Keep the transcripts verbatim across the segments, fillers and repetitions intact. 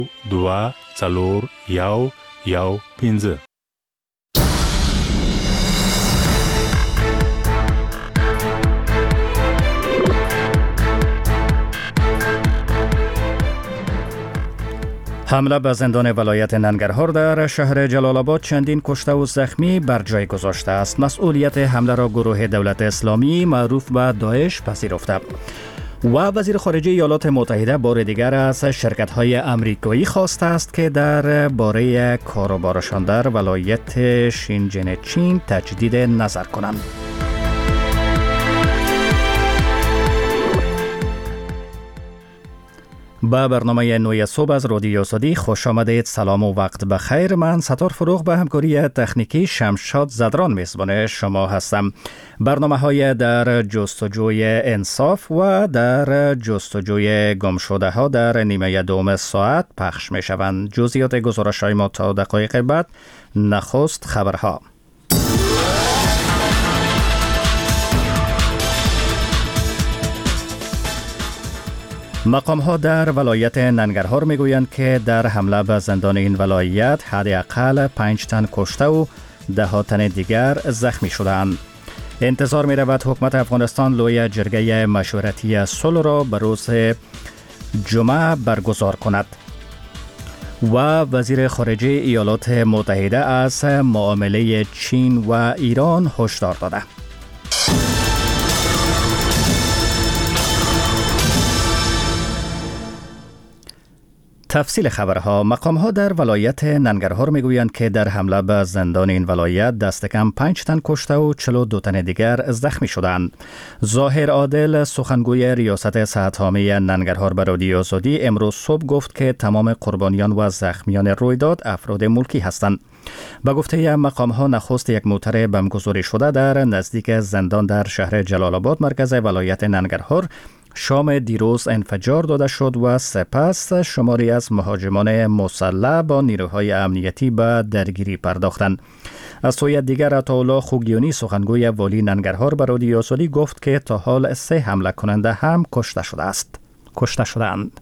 دوه څلور یو یو پنځه. حمله به زندان ولایت ننگرهار در شهر جلال آباد چندین کشته و زخمی بر جای گذاشته است. مسئولیت حمله را گروه دولت اسلامی معروف به داعش پذیرفته. و وزیر خارجه ایالات متحده بار دیگر از شرکت‌های آمریکایی خواسته است که در باره کاروبارشان در ولایت شینجن چین تجدید نظر کنند. با برنامه نوی صبح از رادیو آزادی خوش آمدید. سلام و وقت بخیر. من ستار فروغ به همکاری تکنیکی شمشاد زدران میزبان شما هستم. برنامه های در جستجوی انصاف و در جستجوی گمشده ها در نیمه دوم ساعت پخش می شوند. جزئیات گزارش های ما تا دقایق بعد. نخست خبرها. مقام ها در ولایت ننگرهار می گویند که در حمله به زندان این ولایت حداقل پنج تن کشته و ده تن دیگر زخمی شدند. انتظار می رود حکومت افغانستان لوی جرگه مشورتی صلح را به روز جمعه برگزار کند. و وزیر خارجه ایالات متحده از معامله چین و ایران هشدار داده. تفصیل خبرها. مقام‌ها در ولایت ننگرهار میگویند که در حمله به زندان این ولایت دست کم پنج تن کشته و چهل و دو تن دیگر زخمی شدند. ظاهر عادل سخنگوی ریاست صحت‌عامه ننگرهار به رادیو آزادی امروز صبح گفت که تمام قربانیان و زخمیان رویداد افراد ملکی هستند. با گفته مقام‌ها نخست یک موتر بمبگذاری شده در نزدیک زندان در شهر جلال آباد مرکز ولایت ننگرهار شام دیروز انفجار داده شد و سپس شماری از مهاجمان مسلح با نیروهای امنیتی به درگیری پرداختند. از سوی دیگر عطاالله خوگیانی سخنگوی والی ننگرهار به رادیو آزادی گفت که تا حال سه حمله کننده هم کشته شده است. کشته شدند.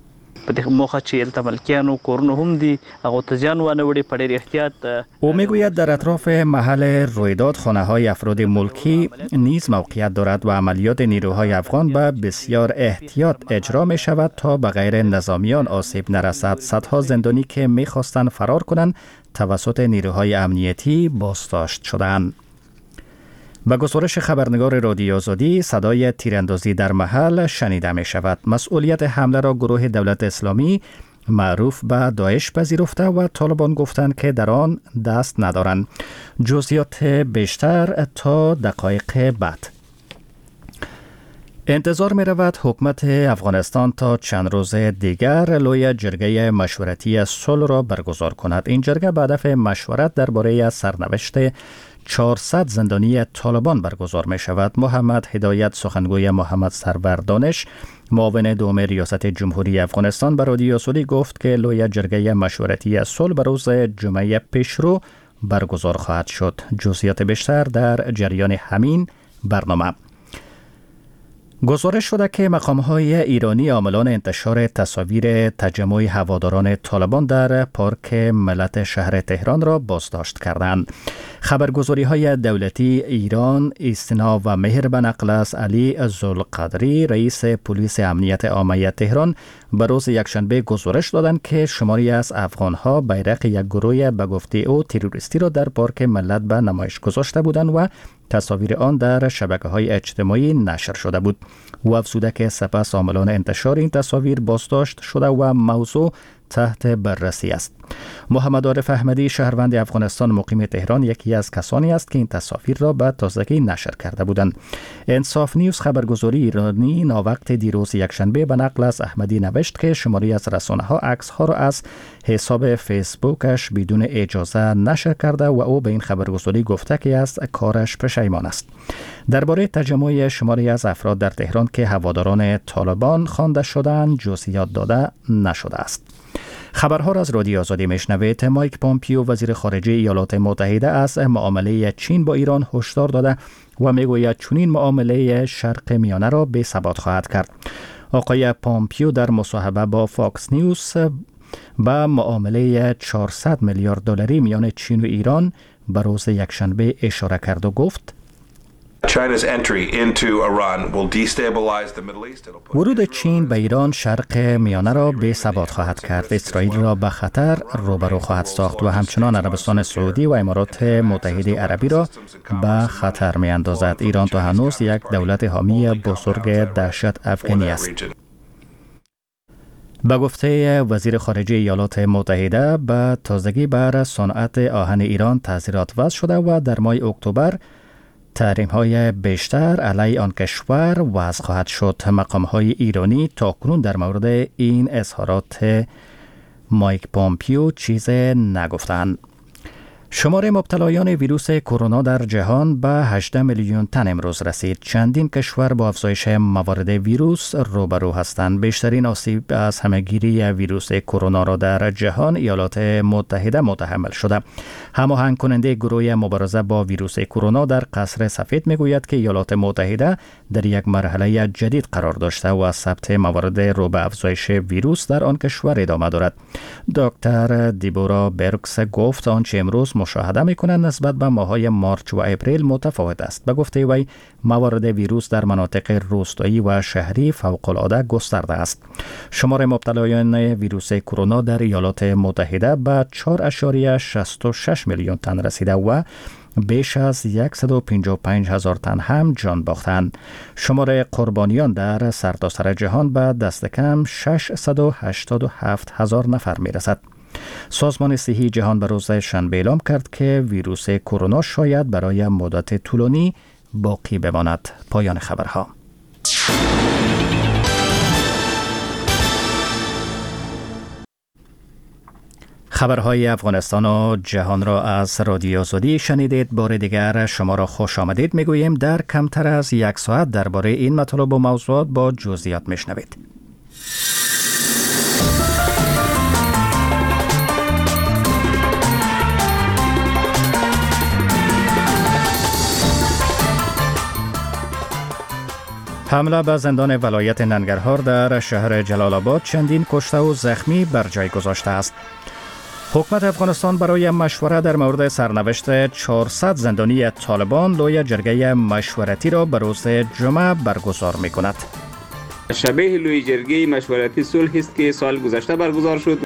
او میگوید در اطراف محل رویداد خانه های افراد ملکی نیز موقعیت دارد و عملیات نیروهای افغان به بسیار احتیاط اجرا می شود تا به غیر نظامیان آسیب نرسد. صدها زندانی که می خواستند فرار کنند توسط نیروهای امنیتی بازداشت شدند. به گزارش خبرنگار رادیو آزادی صدای تیراندازی در محل شنیده می شود. مسئولیت حمله را گروه دولت اسلامی معروف به داعش پذیرفته و طالبان گفتند که در آن دست ندارند. جزئیات بیشتر تا دقایق بعد. انتظار می رود حکومت افغانستان تا چند روز دیگر لوی جرگه مشورتی صلح را برگزار کند. این جرگه به هدف مشورت درباره سرنوشت چهارصد زندانی طالبان برگزار می شود. محمد هدایت سخنگوی محمد سرور دانش معاون دوم ریاست جمهوری افغانستان به رادیو آزادی گفت که لوی جرگه مشورتی صلح به روز جمعه پیشرو برگزار خواهد شد. جزئیات بیشتر در جریان همین برنامه. گزارش شده که مقام‌های ایرانی عاملان انتشار تصاویر تجمع هواداران طالبان در پارک ملت شهر تهران را بازداشت کردند. خبرگزاری‌های دولتی ایران استناد و مهر به نقل از علی ذوالقدری رئیس پلیس امنیت عامه تهران به روز یکشنبه گزارش دادند که شماری از افغان‌ها بیرق یک گروه به گفته او تروریستی را در پارک ملت به نمایش گذاشته بودند و تصاویر آن در شبکه‌های اجتماعی نشر شده بود. او افزوده که سپس عاملان انتشار این تصاویر بازداشت شده و موضوع تحت بررسی است. محمد عارف احمدی شهروند افغانستان مقیم تهران یکی از کسانی است که این تصاویر را به تازگی نشر کرده بودند. انصاف نیوز خبرگزاری ایرانی ناوقت دیروز یکشنبه به نقل از احمدی نوشت که شماری از رسانه‌ها عکس‌ها را از حساب فیسبوکش بدون اجازه نشر کرده و او به این خبرگزاری گفته که از کارش پشیمان است. درباره تجمع شماری از افراد در تهران که هواداران طالبان خوانده شدند جزئیات داده نشده است. خبرها را از رادیو آزادی میشنوید. مایک پومپیو وزیر خارجه ایالات متحده از معامله چین با ایران هشدار داده و میگوید چنین معامله شرق میانه را بی ثبات خواهد کرد. آقای پومپیو در مصاحبه با فاکس نیوز به معامله چهارصد میلیارد دلاری میان چین و ایران به روز یکشنبه اشاره کرد و گفت ورود چین به ایران شرق میانه را بی ثبات خواهد کرد، اسرائیل را به خطر روبرو خواهد ساخت و همچنان عربستان سعودی و امارات متحده عربی را به خطر می اندازد. ایران تا هنوز یک دولت حامی بزرگ دهشت افغانی است. به گفته وزیر خارجه ایالات متحده، به تازگی بر صنعت آهن ایران تعزیرات وضع شده و در ماه اکتبر تحریم‌های بیشتر علیه آن کشور وضع خواهد شد. مقام‌های ایرانی تاکنون در مورد این اظهارات مایک پومپیو چیز نگفتند. شمار مبتلایان ویروس کرونا در جهان به هجده میلیون تن امروز رسید. چندین کشور با افزایش موارد ویروس روبرو هستند. بیشترین آسیب از همهگیری ویروس کرونا را در جهان ایالات متحده متحمل شده. هماهنگ کننده گروه مبارزه با ویروس کرونا در قصر سفید میگوید که ایالات متحده در یک مرحله جدید قرار داشته و ثبت موارد رو به افزایش ویروس در آن کشور ادامه دارد. دکتر دیبورا برکس گفت آنچه امروز مشاهده میکنند نسبت به ماه‌های مارچ و اپریل متفاوت است. به گفته وی موارد ویروس در مناطق روستایی و شهری فوق‌العاده گسترده است. شمار مبتلایان ویروس کرونا در ایالات متحده به چهار ممیز شصت و شش میلیون تن رسیده و بیش از صد و پنجاه و پنج هزار تن هم جان باختند. شمار قربانیان در سرتاسر جهان به دست کم ششصد و هشتاد و هفت هزار نفر میرسد. سازمان صحی جهان به روز شنبه اعلام کرد که ویروس کرونا شاید برای مدت طولانی باقی بماند. پایان خبرها. خبرهای افغانستان و جهان را از رادیو آزادی شنیدید. بار دیگر شما را خوش آمدید میگوییم. در کمتر از یک ساعت درباره این مطالب و موضوعات با جزئیات میشنوید. حمله به زندان ولایت ننگرهار در شهر جلال آباد چندین کشته و زخمی بر جای گذاشته است. حکومت افغانستان برای مشوره در مورد سرنوشت چهارصد زندانی طالبان لوی جرگه مشورتی را به روز جمعه برگزار می کند. شبیه لوی جرگه مشورتی صلح است که سال گذشته برگزار شد.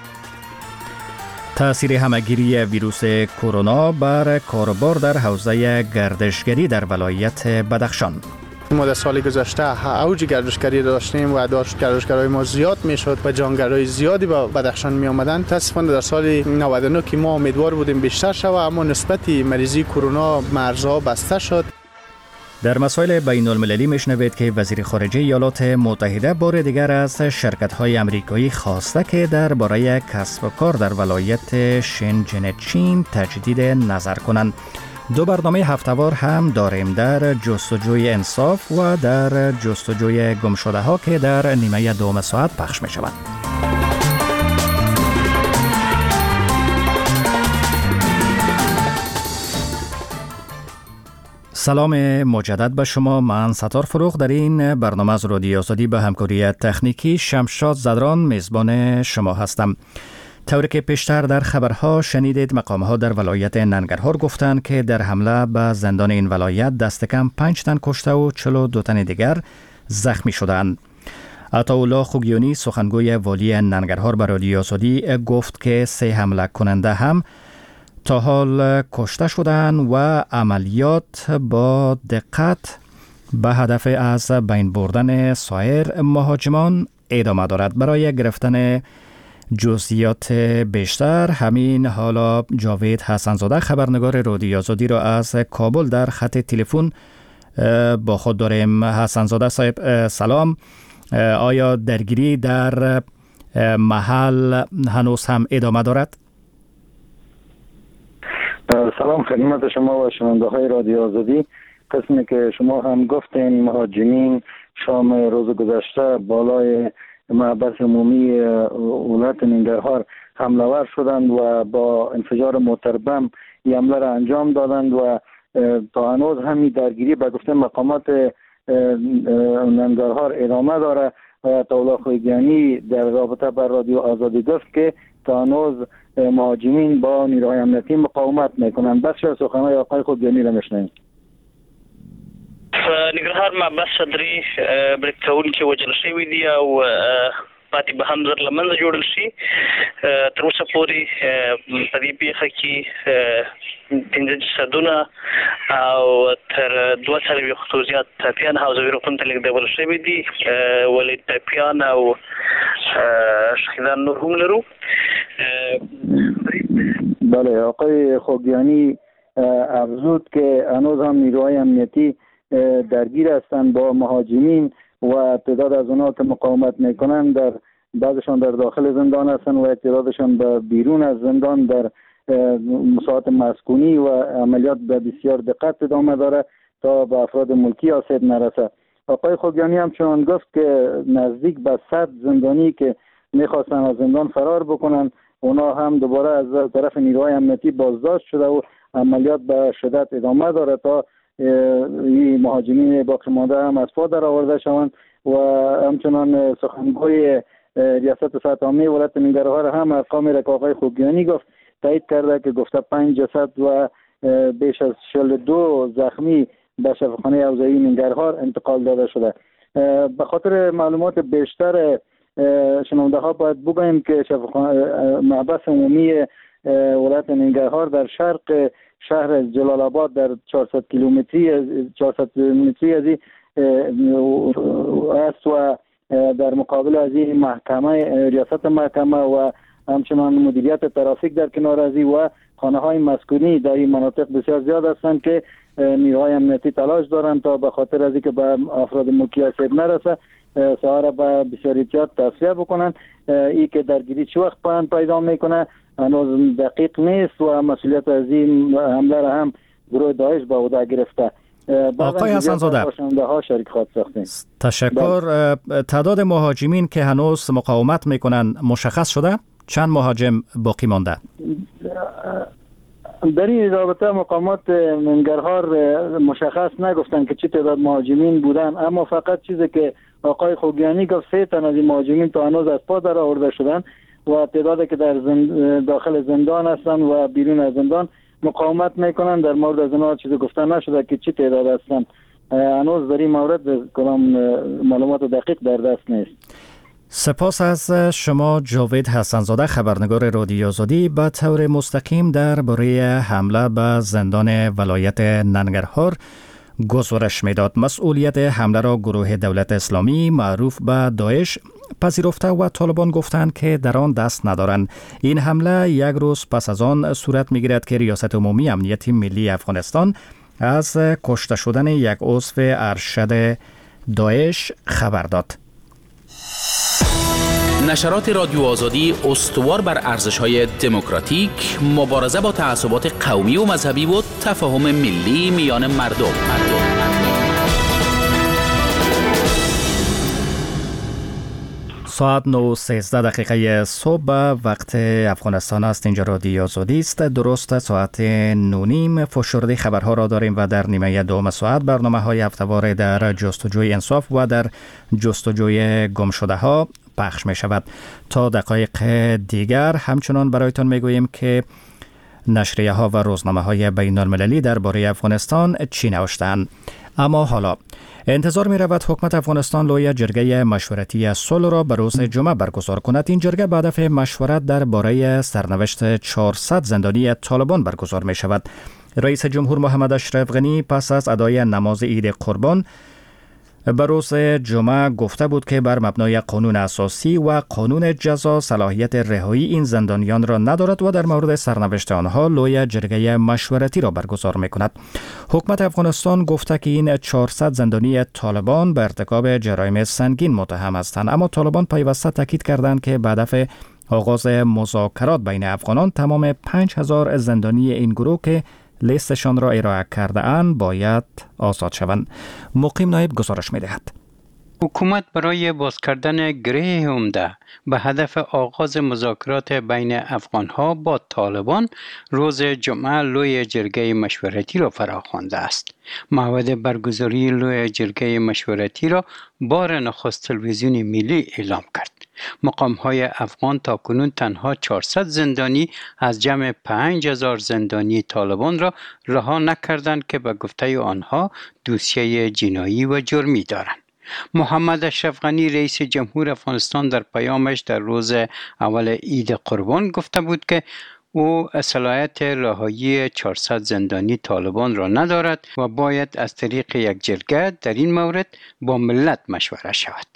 تأثیر همهگیری ویروس کرونا بر کاروبار در حوزه گردشگری در ولایت بدخشان. ما در سال گذشته اوج گردشگری داشتیم و داشت گردشگرای ما زیاد میشد و جانگرای زیادی به بدخشان می آمدن. متاسفانه در سال نود و نه که ما امیدوار بودیم بیشتر شود، اما نسبت مریضی کرونا مرزها بسته شد. در مسائل بین المللی میشنوید که وزیر خارجه ایالات متحده بار دیگر از شرکت‌های آمریکایی خواسته که درباره کسب و کار در ولایت شنجن چین تجدید نظر کنند. دو برنامه هفته‌وار هم داریم، در جستجوی انصاف و در جستجوی گمشده ها که در نیمه دوم ساعت پخش می شوند. سلام مجدد به شما. من ستار فروغ در این برنامه از رادیو آزادی به همکاری تکنیکی شمشاد زدران میزبان شما هستم. طوری که پیشتر در خبرها شنیدید، مقام‌ها در ولایت ننگرهار گفتند که در حمله به زندان این ولایت دست کم پنج تن کشته و چهل و دو تن دیگر زخمی شدند. عطاالله خوگیانی سخنگوی والی ننگرهار به رادیو آزادی گفت که سه حمله کننده هم تا حال کشته شدند و عملیات با دقت به هدف از بین بردن سایر مهاجمان ادامه دارد. برای گرفتن جزئیات بیشتر همین حالا جاوید حسنزاده خبرنگار رادیو آزادی را از کابل در خط تلفن با خود داریم. حسنزاده صاحب سلام. آیا درگیری در محل هنوز هم ادامه دارد؟ سلام خدمت شما و شنونده های رادیو آزادی. قسمی که شما هم گفتین، مهاجمین شام روز گذشته بالای معبد عمومی ولایت ننگرهار حمله ور شدند و با انفجار موتر بم این حمله را انجام دادند و تا هنوز همین درگیری به گفته مقامات ننگرهار ادامه داره. آیت الله خوگیانی در رابطه با رادیو آزادی گفت که تا هنوز مهاجمین با نیروهای امنیتی مقاومت میکنند. بخش از سخنهای آقای خوگیانی را میشنویم. نګرهار محبس صدري بریک کوونکي وژل شوي دي او پاتې به هم زر له منځه جوړل شي. تر اوسه پورې په دې پیښه کې پنځه جسدونه او تر دوه څلوېښتو زیات ټپیان حوزوي روغتون ته لېږدول شوي دي، ولې ټپیان او شهیدان نور هم لرو. بله، آقای خوگیانی افزود که هنوز هم نیروهای امنیتی درگیر هستند با مهاجمین و تعداد از اونها که مقاومت میکنن در بعضشان در داخل زندان هستند و تعدادشان به بیرون از زندان در مساحات مسکونی و عملیات به بسیار دقت ادامه داره تا به افراد ملکی آسیب نرسه. آقای خوگیانی همچنان گفت که نزدیک به صد زندانی که میخواستن از زندان فرار بکنن اونا هم دوباره از طرف نیروهای امنیتی بازداشت شده و عملیات به شدت ادامه داره تا این مهاجمین باقی مانده هم از پا در آورده شوند. و همچنان سخنگوی ریاست سطح عامه ولایت ننگرهار هم ارقامی را که آقای خوگیانی گفت تایید کرده که گفته پنج جسد و بیش از چهل و دو زخمی به شفاخانه حوزوی ننگرهار انتقال داده شده. به خاطر معلومات بیشتر شنونده ها باید بگوییم که محبس عمومی ولایت ننگرهار در شرق شهر جلال آباد در چهارصد کیلومتری چهارصد متری از است و در مقابل از این محکمه ریاست محکمه و همچنان مدیریت ترافیک در کنار از و خانه های مسکونی در این مناطق بسیار زیاد هستند که نیروهای امنیتی تلاش دارند تا به خاطر از اینکه به افراد ملکی آسیب نرسه سوار به بسیار احتیاط تصفیه بکنن. ای که درگیری چه وقت پایان پیدا میکنه هنوز دقیق نیست و مسئولیت از این حمله را هم گروه داعش به عهده گرفته. آقای حسن زاده تشکر. تعداد مهاجمین که هنوز مقاومت میکنن مشخص شده؟ چند مهاجم باقی مانده؟ در این رابطه مقامات ننگرهار مشخص نگفتن که چه تعداد مهاجمین بودن، اما فقط چیزی که آقای خوگیانی گفت سه تن از این مهاجمین تا هنوز از پا در آورده شدن و تعدادی که در زند... داخل زندان هستن و بیرون از زندان مقاومت میکنن. در مورد از اونها چیزی گفته نشده که چه تعداد هستن. هنوز در این مورد کدام معلومات دقیق در دست نیست. سپاس از شما جاوید حسنزاده، خبرنگار رادیو آزادی. به طور مستقیم درباره حمله به زندان ولایت ننگرهار گزارش میداد. مسئولیت حمله را گروه دولت اسلامی معروف به داعش پذیرفته و طالبان گفتند که در آن دست ندارند. این حمله یک روز پس از آن صورت میگیرد که ریاست عمومی امنیت ملی افغانستان از کشته شدن یک عضو ارشد داعش خبر داد. نشرات رادیو آزادی استوار بر ارزش‌های دموکراتیک، مبارزه با تعصبات قومی و مذهبی و تفاهم ملی میان مردم. مردم. ساعت نه و سیزده دقیقه صبح وقت افغانستان است. اینجا رادیو آزادی است. درست ساعت نه نیم فشرده خبرها را داریم و در نیمه دوم ساعت برنامه های هفته‌وار در جستجوی انصاف و در جستجوی گم شده ها پخش می شود. تا دقایق دیگر همچنان برایتان می گوییم که نشریه ها و روزنامه های بین المللی درباره افغانستان چی نوشتند. اما حالا انتظار می رود حکومت افغانستان لوی جرگه مشورتی صلح را به روز جمعه برگزار کند. این جرگه به هدف مشورت درباره سرنوشت چهارصد زندانی طالبان برگزار می شود. رئیس جمهور محمد اشرف غنی پس از ادای نماز عید قربان به روز جمعه گفته بود که بر مبنای قانون اساسی و قانون جزا صلاحیت رهایی این زندانیان را ندارد و در مورد سرنوشت آنها لوی جرگه مشورتی را برگزار می‌کند. حکومت افغانستان گفته که این چهارصد زندانی طالبان به ارتکاب جرایم سنگین متهم هستند، اما طالبان پیوسته تاکید کردند که به هدف آغاز مذاکرات بین افغانان تمام پنج هزار زندانی این گروه که لیستشان را ارائه کرده اند باید آزاد شوند. مقیم نایب گزارش می دهد. حکومت برای باز کردن گره عمده به هدف آغاز مذاکرات بین افغانها با طالبان روز جمعه لوی جرگه مشورتی را فراخوانده است. موعد برگزاری لوی جرگه مشورتی را بار نخست تلویزیون ملی اعلام کرد. مقام‌های افغان تاکنون تنها چهارصد زندانی از جمع پنج هزار زندانی طالبان را رها نکردند که به گفته آنها دوسیه جنایی و جرمی دارند. محمد اشرف غنی رئیس جمهور افغانستان در پیامش در روز اول عید قربان گفته بود که او صلاحیت رهایی چهارصد زندانی طالبان را ندارد و باید از طریق یک جرگه در این مورد با ملت مشوره شود.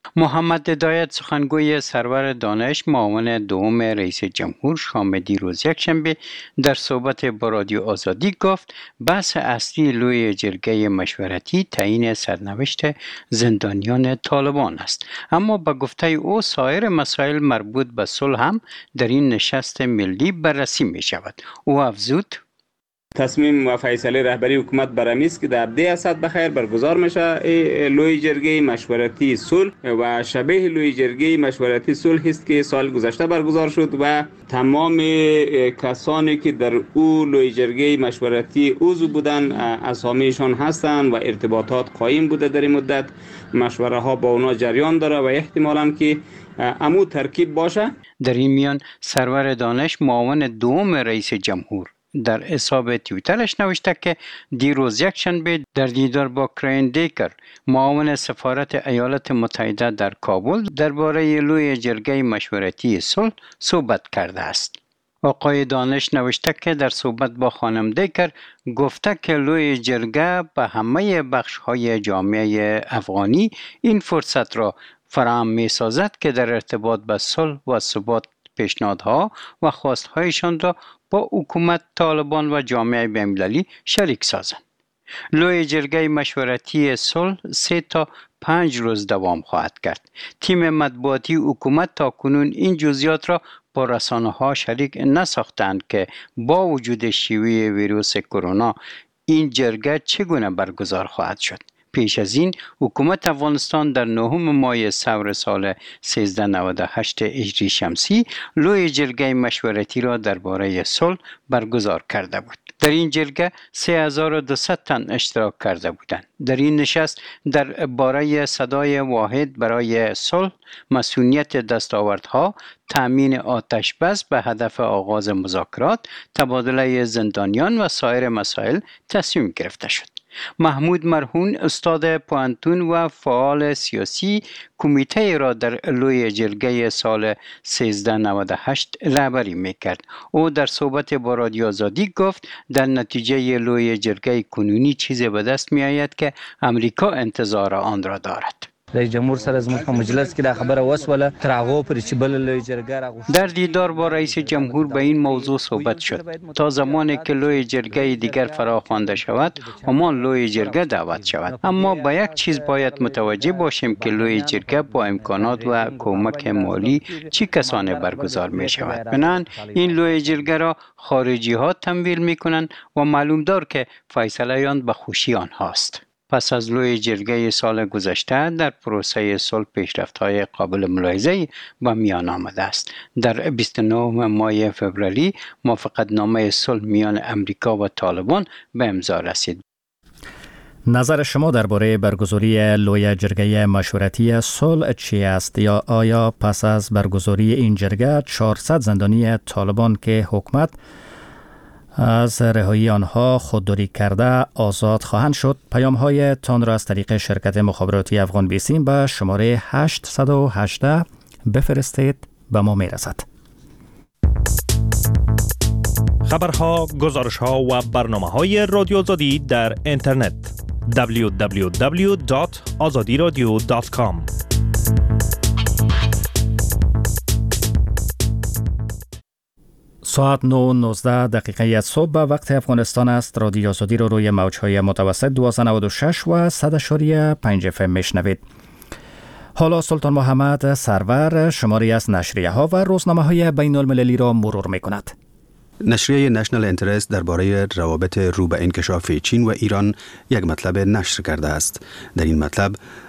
محمد هدایت سخنگوی سرور دانش معاون دوم رئیس جمهور شام دیروز یکشنبه در صحبت با رادیو آزادی گفت بحث اصلی لوی جرگه مشورتی تعیین سرنوشت زندانیان طالبان است، اما با گفته او سایر مسائل مربوط به صلح هم در این نشست ملی بررسی می شود. او افزود تصمیم و فیصله رهبری حکومت برمی است که در ده اسد بخیر برگزار میشه لوی جرگه مشورتی صلح و شبیه لوی جرگه مشورتی صلح است که سال گذشته برگزار شد و تمام کسانی که در او لوی جرگه مشورتی عضو بودند اسامیشان هستند و ارتباطات قایم بوده. در این مدت مشوره ها با اونا جریان داره و احتمالاً که امو ترکیب باشه. در این میان سرور دانش معاون دوم رئیس جمهور در حساب توییترش نوشته که دیروز یکشنبه در دیدار با کرین دیکر معاون سفارت ایالات متحده در کابل درباره لوی جرگه مشورتی صلح صحبت کرده است. آقای دانش نوشته که در صحبت با خانم دیکر گفته که لوی جرگه به همه بخش‌های جامعه افغانی این فرصت را فراهم می‌سازد که در ارتباط به صلح و ثبات پیشنهادها و خواستهایشان را با حکومت طالبان و جامعه بین‌المللی شریک سازند. لوی جرگه مشورتی صلح سه تا پنج روز دوام خواهد کرد. تیم مطبوعاتی حکومت تا کنون این جزئیات را با رسانه‌ها شریک نساختند که با وجود شیوع ویروس کرونا این جرگه چگونه برگزار خواهد شد. پیش از این حکومت افغانستان در نهم ماه سور سال سیزده نود و هشت هجری شمسی لوی جرگه مشورتی را درباره صلح برگزار کرده بود. در این جرگه سه هزار و دویست تن اشتراک کرده بودند. در این نشست درباره صدای واحد برای صلح، مسئولیت دستاوردها، تامین آتش بس به هدف آغاز مذاکرات، تبادله زندانیان و سایر مسائل تصمیم گرفته شد. محمود مرهون استاد پوهنتون و فعال سیاسی کمیته را در لوی جرگه سال سیزده نود و هشت رهبری میکرد. او در صحبت با رادیو آزادی گفت در نتیجه لوی جرگه کنونی چیزی به دست می آید که امریکا انتظار آن را دارد. رئیس جمهور سره زموږ په مجلس کې دا خبره وسوله تر هغه پورې چې بل لوی جرګه راغوښتل. در دیدار با رئیس جمهور به این موضوع صحبت شد تا زمانی که لوی جرگه دیگر فراخوانده شود همان لوی جرگه دعوت شود. اما با یک چیز باید متوجه باشیم که لوی جرگه با امکانات و کمک مالی چی کسانی برگزار می شود. بنابراین این لوی جرگه را خارجی ها تمویل می کنند و معلوم دار که فیصله آن به خوشی آنهاست. پس از لوی جرگه سال گذشته در پروسه صلح پیشرفت‌های قابل ملاحظه‌ای به میان آمده است. در بیست و نه ماه فوریه موافقتنامه صلح میان امریکا و طالبان به امضا رسید. نظر شما درباره برگزاری لوی جرگه مشورتی صلح چی است؟ یا آیا پس از برگزاری این جرگه چهارصد زندانی طالبان که حکومت از رهایی آنها خودداری کرده آزاد خواهند شد؟ پیام های تان را از طریق شرکت مخابراتی افغان بیسیم به شماره هشت یک هشت بفرستید، به ما میرسد. خبرها، گزارش ها و برنامه های رادیو آزادی در اینترنت دبلیو دبلیو دبلیو دات آزادی رادیو دات کام. ساعت نه نوزده دقیقه از صبح به وقت افغانستان است. رادیو آزادی رو روی موج‌های متوسط دویست و نود و شش و صد و پنج اف ام میشنوید. حالا سلطان محمد سرور شماری از نشریه ها و روزنامه های بین المللی را مرور می کند. نشریه نشنل انترست درباره روابط رو به انکشاف چین و ایران یک مطلب نشر کرده است. در این مطلب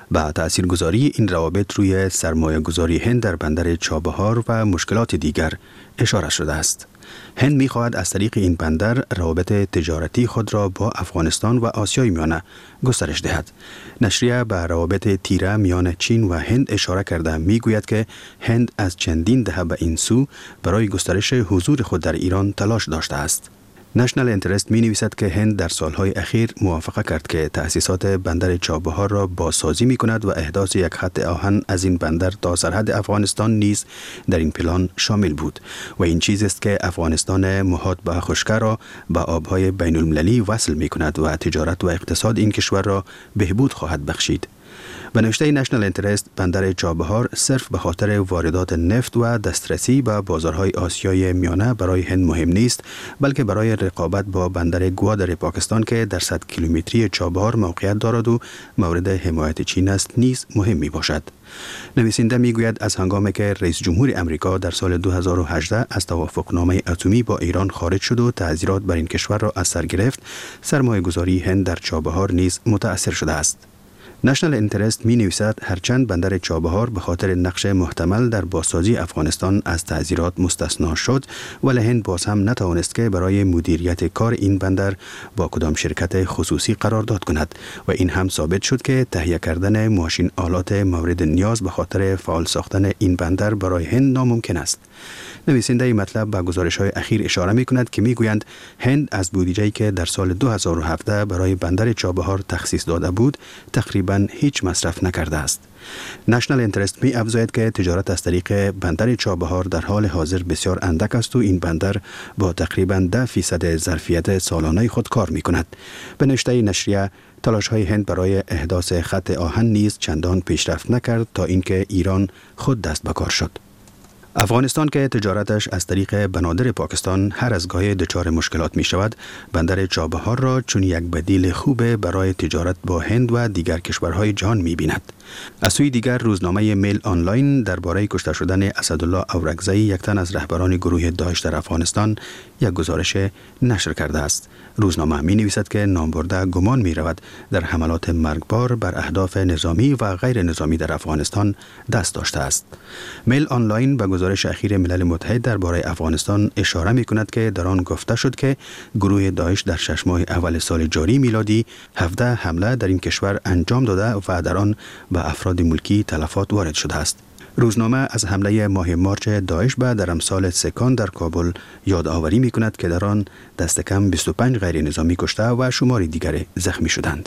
به تاثیرگذاری این روابط روی سرمایه گذاری هند در بندر چابهار و مشکلات دیگر اشاره شده است. هند می‌خواهد از طریق این بندر روابط تجارتی خود را با افغانستان و آسیای میانه گسترش دهد. نشریه به روابط تیره میان چین و هند اشاره کرده میگوید که هند از چندین دهه به این سو برای گسترش حضور خود در ایران تلاش داشته است. نشنل انترست می نویسد که هند در سالهای اخیر موافقه کرد که تأسیسات بندر چابهار را بازسازی می کند و احداث یک خط آهن از این بندر تا سرحد افغانستان نیز در این پلان شامل بود و این چیز است که افغانستان محاط به خشکی را به آبهای بین المللی وصل می کند و تجارت و اقتصاد این کشور را بهبود خواهد بخشید. به نوشته نشنل انترست، بندر چابهار صرف به خاطر واردات نفت و دسترسی به بازارهای آسیای میانه برای هند مهم نیست، بلکه برای رقابت با بندر گوادر پاکستان که در صد کیلومتری چابهار موقعیت دارد و مورد حمایت چین است نیز مهم می باشد. نویسنده میگوید از هنگامی که رئیس جمهور امریکا در سال دو هزار و هجده از توافقنامه اتمی با ایران خارج شد و تعزیرات بر این کشور را از سر گرفت، سرمایه گذاری هند در چابهار نیز متأثر شده است. نشنل انترست می نویسد هرچند بندر چابهار به خاطر نقش محتمل در بازسازی افغانستان از تعزیرات مستثنا شد، ولی هند باز هم نتوانست که برای مدیریت کار این بندر با کدام شرکت خصوصی قرارداد کند و این هم ثابت شد که تهیه کردن ماشین آلات مورد نیاز به خاطر فعال ساختن این بندر برای هند ناممکن است. نویسنده این مطلب به گزارش‌های اخیر اشاره می‌کند که می‌گویند هند از بودجه‌ای که در سال دو هزار و هفده برای بندر چابهار تخصیص داده بود تقریباً هیچ مصرف نکرده است. نشنل انترست می افزاید که تجارت از طریق بندر چابهار در حال حاضر بسیار اندک است و این بندر با تقریباً ده فیصد ظرفیت سالانه خود کار می‌کند. به نوشته نشریه، تلاش‌های هند برای احداث خط آهن نیز چندان پیشرفت نکرد تا اینکه ایران خود دست به کار شد. افغانستان که تجارتش از طریق بنادر پاکستان هر از گاهی دچار مشکلات می شود، بندر چابهار را چون یک بدیل خوب برای تجارت با هند و دیگر کشورهای جهان می بیند. از سوی دیگر روزنامه میل آنلاین درباره کشته شدن اسدالله اورکزئی، یک تن از رهبران گروه داعش در افغانستان، یک گزارش نشر کرده است. روزنامه می نویسد که نامبرده گمان می رود در حملات مرگبار بر اهداف نظامی و غیر نظامی در افغانستان دست داشته است. میل آنلاین به گزارش اخیر ملل متحد درباره افغانستان اشاره می کند که در آن گفته شد که گروه داعش در شش ماه اول سال جاری میلادی هفده حمله در این کشور انجام داده و در آن به افراد ملکی تلفات وارد شده است. روزنامه از حمله ماه مارچ داعش به درمسال سکان در کابل یادآوری می کند که در آن دست کم بیست و پنج غیر نظامی کشته و شماری دیگر زخمی شدند.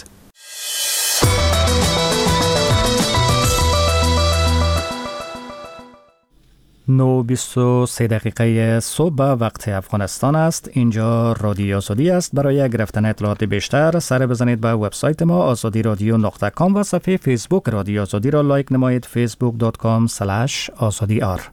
نو بیست و سه دقیقه صبح وقت افغانستان است. اینجا رادیو آزادی است. برای گرفتن اطلاعات بیشتر سر بزنید به وبسایت ما آزادی رادیو نقطه کام و صفحه فیسبوک رادیو آزادی را لایک نمایید. فیسبوک دات کام سلش آزادی آر.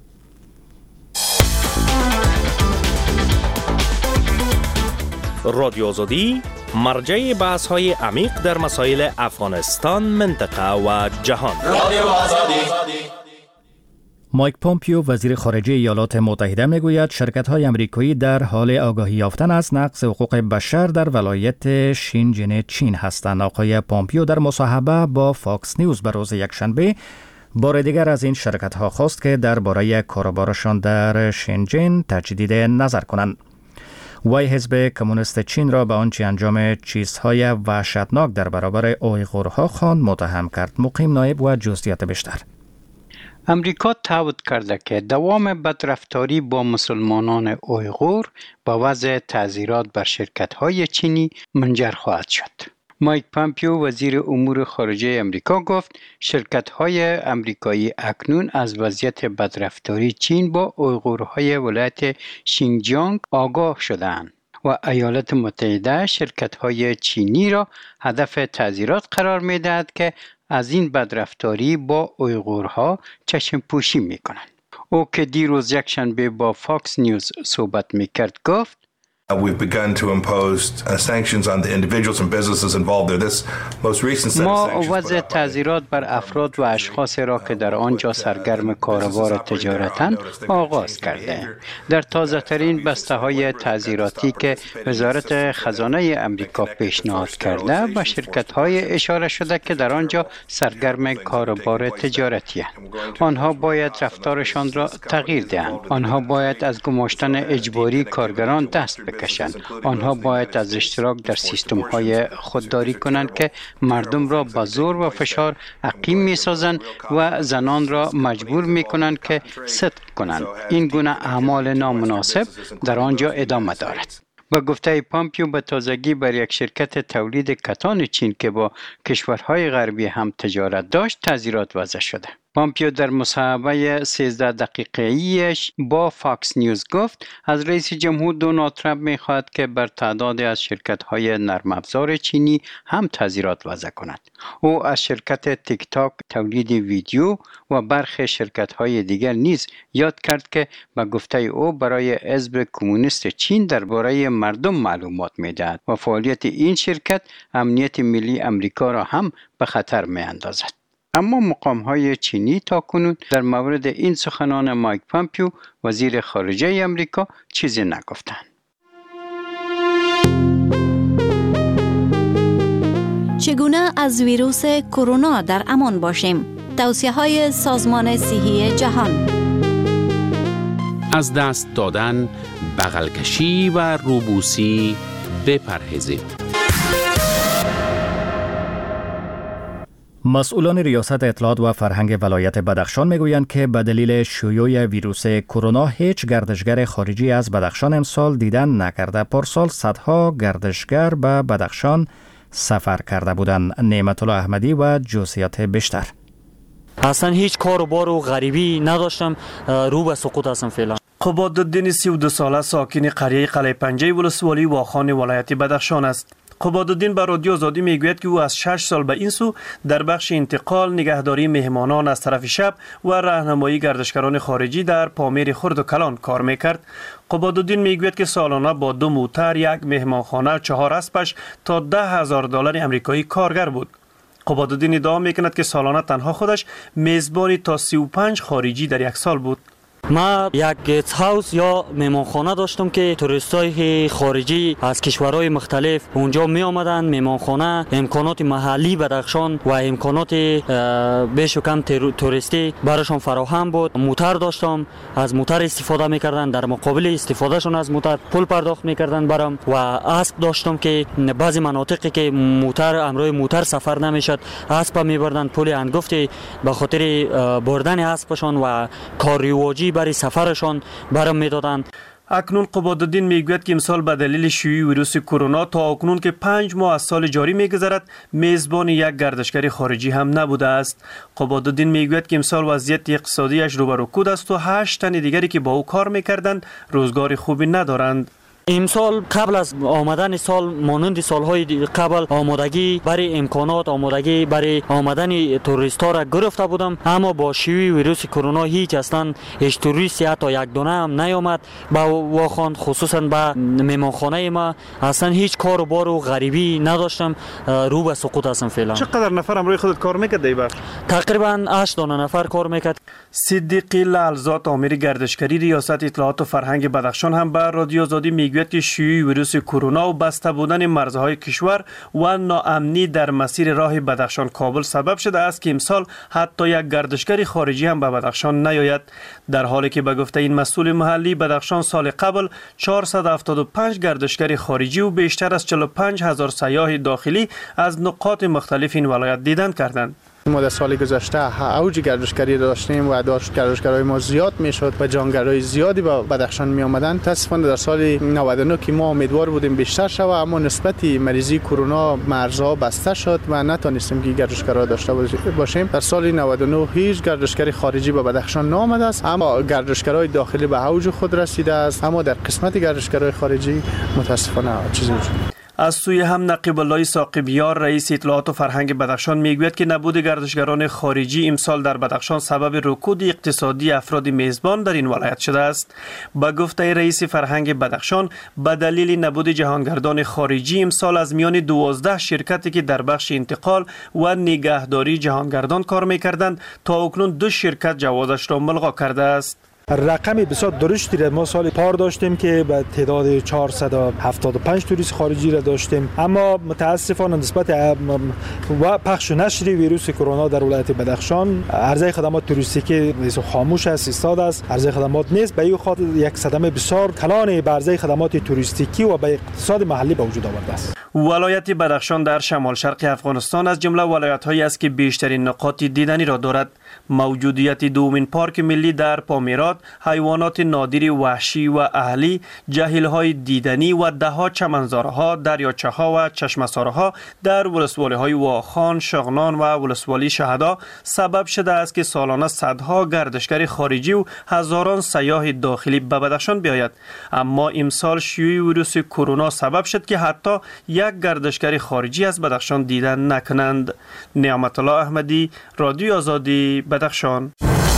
رادیو آزادی مرجع بحث های عمیق در مسائل افغانستان، منطقه و جهان. رادیو آزادی. مایک پومپیو وزیر خارجه ایالات متحده میگوید شرکت‌های آمریکایی در حال آگاهی یافتن از نقض حقوق بشر در ولایت شینجین چین هستند. آقای پومپیو در مصاحبه با فاکس نیوز به روز یکشنبه بار دیگر از این شرکت‌ها خواست که درباره کاروبارشان در شینجین تجدید نظر کنند. وی حزب کمونیست چین را به آنچه انجام چیزهای وحشتناک در برابر اویغورها خواند متهم کرد. مقیم نایب و جزئیات بیشتر. امریکا تعهد کرده که دوام بدرفتاری با مسلمانان اویغور با وضع تعزیرات بر شرکت‌های چینی منجر خواهد شد. مایک پومپیو وزیر امور خارجه امریکا گفت شرکت‌های امریکایی اکنون از وضعیت بدرفتاری چین با اویغورهای ولایت شینجیانگ آگاه شده‌اند و ایالات متحده شرکت‌های چینی را هدف تعزیرات قرار می‌دهد که از این بدرفتاری با اویغورها چشم پوشی می کنند. او که دیروز یکشنبه با فاکس نیوز صحبت می کرد گفت We've begun to impose uh, sanctions on the individuals and businesses involved there. This most recent set of ما sanctions وضع تعزیرات بر افراد و اشخاص را که در آنجا سرگرم کاروبار تجارتاً آغاز کرده. در تازه ترین بسته های تعزیراتی که وزارت خزانه امریکا پیشنهاد کرده و شرکت های اشاره شده که در آنجا سرگرم کاروبار تجارتی هستند. آنها باید رفتارشان را تغییر دهند. آنها باید از گماشتن اجباری کارگران دست بکشند. آنها باید از اشتراک در سیستم های خودداری کنند که مردم را با زور و فشار عقیم می سازند و زنان را مجبور می کنند که صدق کنند. این گونه اعمال نامناسب در آنجا ادامه دارد. با گفته پامپیو به تازگی بر یک شرکت تولید کتان چین که با کشورهای غربی هم تجارت داشت تعزیرات وضع شده. پامپیو در مصاحبه سیزده دقیقه‌ایش با فاکس نیوز گفت از رئیس جمهور دونالد ترامپ می‌خواهد که بر تعدادی از شرکت‌های نرم افزار چینی هم تعزیرات وضع کند. او از شرکت تیک تاک تولید ویدیو و برخی شرکت‌های دیگر نیز یاد کرد که به گفته او برای حزب کمونیست چین درباره مردم معلومات می‌دهد و فعالیت این شرکت امنیت ملی امریکا را هم به خطر می‌اندازد. اما مقام‌های چینی تاکنون در مورد این سخنان مایک پامپیو وزیر خارجه امریکا چیزی نگفتند. چگونه از ویروس کرونا در امان باشیم؟ توصیه‌های سازمان صحی جهان. از دست دادن، بغل کشی و روبوسی بپرهیزید. مسئولان ریاست اطلاعات و فرهنگ ولایت بدخشان میگویند که به دلیل شیوع ویروس کرونا هیچ گردشگر خارجی از بدخشان امسال دیدن نکرده. پارسال صدها گردشگر به بدخشان سفر کرده بودند. نعمت الله احمدی و جزئیات بیشتر. اصلا هیچ کار و بار و غریبی نداشتم، رو به سقوط هستم فعلا. قبادالدین سی و دو ساله ساکن قریه قلعه پنجه ولسوالی واخان ولایت بدخشان است. قبادالدین به رادیو آزادی میگوید که او از شش سال به این سو در بخش انتقال، نگهداری مهمانان از طرف شب و راهنمایی گردشگران خارجی در پامیر خرد و کلان کار میکرد. قبادالدین میگوید که سالانه با دو موتر، یک مهمانخانه، چهار اسبش تا ده هزار دلار امریکایی کارگر بود. قبادالدین ادعا میکند که سالانه تنها خودش میزبانی تا سی و پنج خارجی در یک سال بود. ما یک گست هاوس یا مهمانخانه داشتم که توریستای خارجی از کشورهای مختلف اونجا می آمدن. مهمانخانه امکانات محلی بدخشان و امکانات بیش و کم توریستی براشون فراهم بود. موتر داشتم، از موتر استفاده میکردن، در مقابل استفادهشون از موتر پول پرداخت میکردن برام. و اسب داشتم که بعضی مناطقی که موتر امروی موتر سفر نمیشد، اسب میبردن پول انگفتی به خاطر بردن اسبشون و کاریواجی برای سفرشان برام میدادند. اکنون قبادالدین میگوید که امسال به دلیل شیوع ویروس کرونا تا اکنون که پنج ماه از سال جاری میگذرد میزبان یک گردشگر خارجی هم نبوده است. قبادالدین میگوید که امسال وضعیت اقتصادیش رو به رکود است و هشت تن دیگری که با او کار میکردند روزگار خوبی ندارند. امسال قبل از آمدن سال مانند سالهای قبل آمادگی برای امکانات، آمادگی برای آمدن توریستا را گرفته بودم، اما با شیوع ویروس کرونا هیچ اصلا هیچ توریستی حتی یک دانه هم نیامد با واخان، خصوصا به مهمانخانه ما اصلا هیچ کار و بار و غریبی نداشتم، رو به سقوط هستم فعلا. چقدر نفر امروی خودت کار میکرد دیبر؟ تقریبا هشت دانه نفر کار میکرد. صدیقی لعلزاد آمر گردشگری ریاست اطلاعات و فرهنگ بدخشان هم به رادیو آزادی میگوید که شیوع ویروس کرونا و بسته بودن مرزهای کشور و ناامنی در مسیر راه بدخشان کابل سبب شده است که امسال حتی یک گردشگر خارجی هم به بدخشان نیاید، در حالی که به گفته این مسئول محلی بدخشان سال قبل چهارصد و هفتاد و پنج گردشگر خارجی و بیشتر از چهل و پنج هزار سیاح داخلی از نقاط مختلف این ولایت دیدن کردند. ما در سال گذشته اوج گردشگری داشتیم و داشت گردشگرای ما زیاد میشد و جانگرای زیادی به بدخشان می آمدن. متاسفانه در سال نود و نه که ما امیدوار بودیم بیشتر شود، اما نسبت مریضی کرونا مرزها بسته شد و نتونستیم که گردشگرا داشته باشیم. در سال نود و نه هیچ گردشگری خارجی به بدخشان نآمده است، اما گردشگرای داخلی به اوج خود رسیده است. اما در قسمت گردشگرای خارجی متاسفانه چیزی وجود از سوی هم نقیب الله ساقبیار رئیس اطلاعات و فرهنگ بدخشان میگوید که نبود گردشگران خارجی امسال در بدخشان سبب رکود اقتصادی افراد میزبان در این ولایت شده است. با گفته رئیس فرهنگ بدخشان به دلیل نبود جهانگردان خارجی امسال از میان دوازده شرکتی که در بخش انتقال و نگهداری جهانگردان کار میکردند تا اکنون دو شرکت جوازش را ملغا کرده است. رقم بسیار درشتی را ما سال پار داشتیم که به تعداد چهارصد و هفتاد و پنج توریست خارجی را داشتیم، اما متاسفانه نسبت و پخش و نشر ویروس کرونا در ولایت بدخشان عرضه خدمات توریستیکی خاموش است، ایستاده است، عرضه خدمات نیست. به این خاطر یک صدمه بسیار کلان به عرضه خدمات توریستیکی و به اقتصاد محلی به وجود آورده است. ولایت بدخشان در شمال شرق افغانستان از جمله ولایت‌هایی است که بیشترین نقاط دیدنی را دارد. موجودیت دومین پارک ملی در پامیرات، حیوانات نادر وحشی و اهلی، جهیل‌های دیدنی و ده‌ها چمنزارها، دریاچه‌ها و چشمه‌سارها در ولسوالی‌های واخان، شغنان و ولسوالی شهدا سبب شده است که سالانه صدها گردشگر خارجی و هزاران سیاح داخلی به بدخشان بیاید. اما امسال شیوع ویروس کرونا سبب شد که حتی یک گردشگر خارجی از بدخشان دیدن نکنند. نعمت الله احمدی، رادیو آزادی، بدخشان.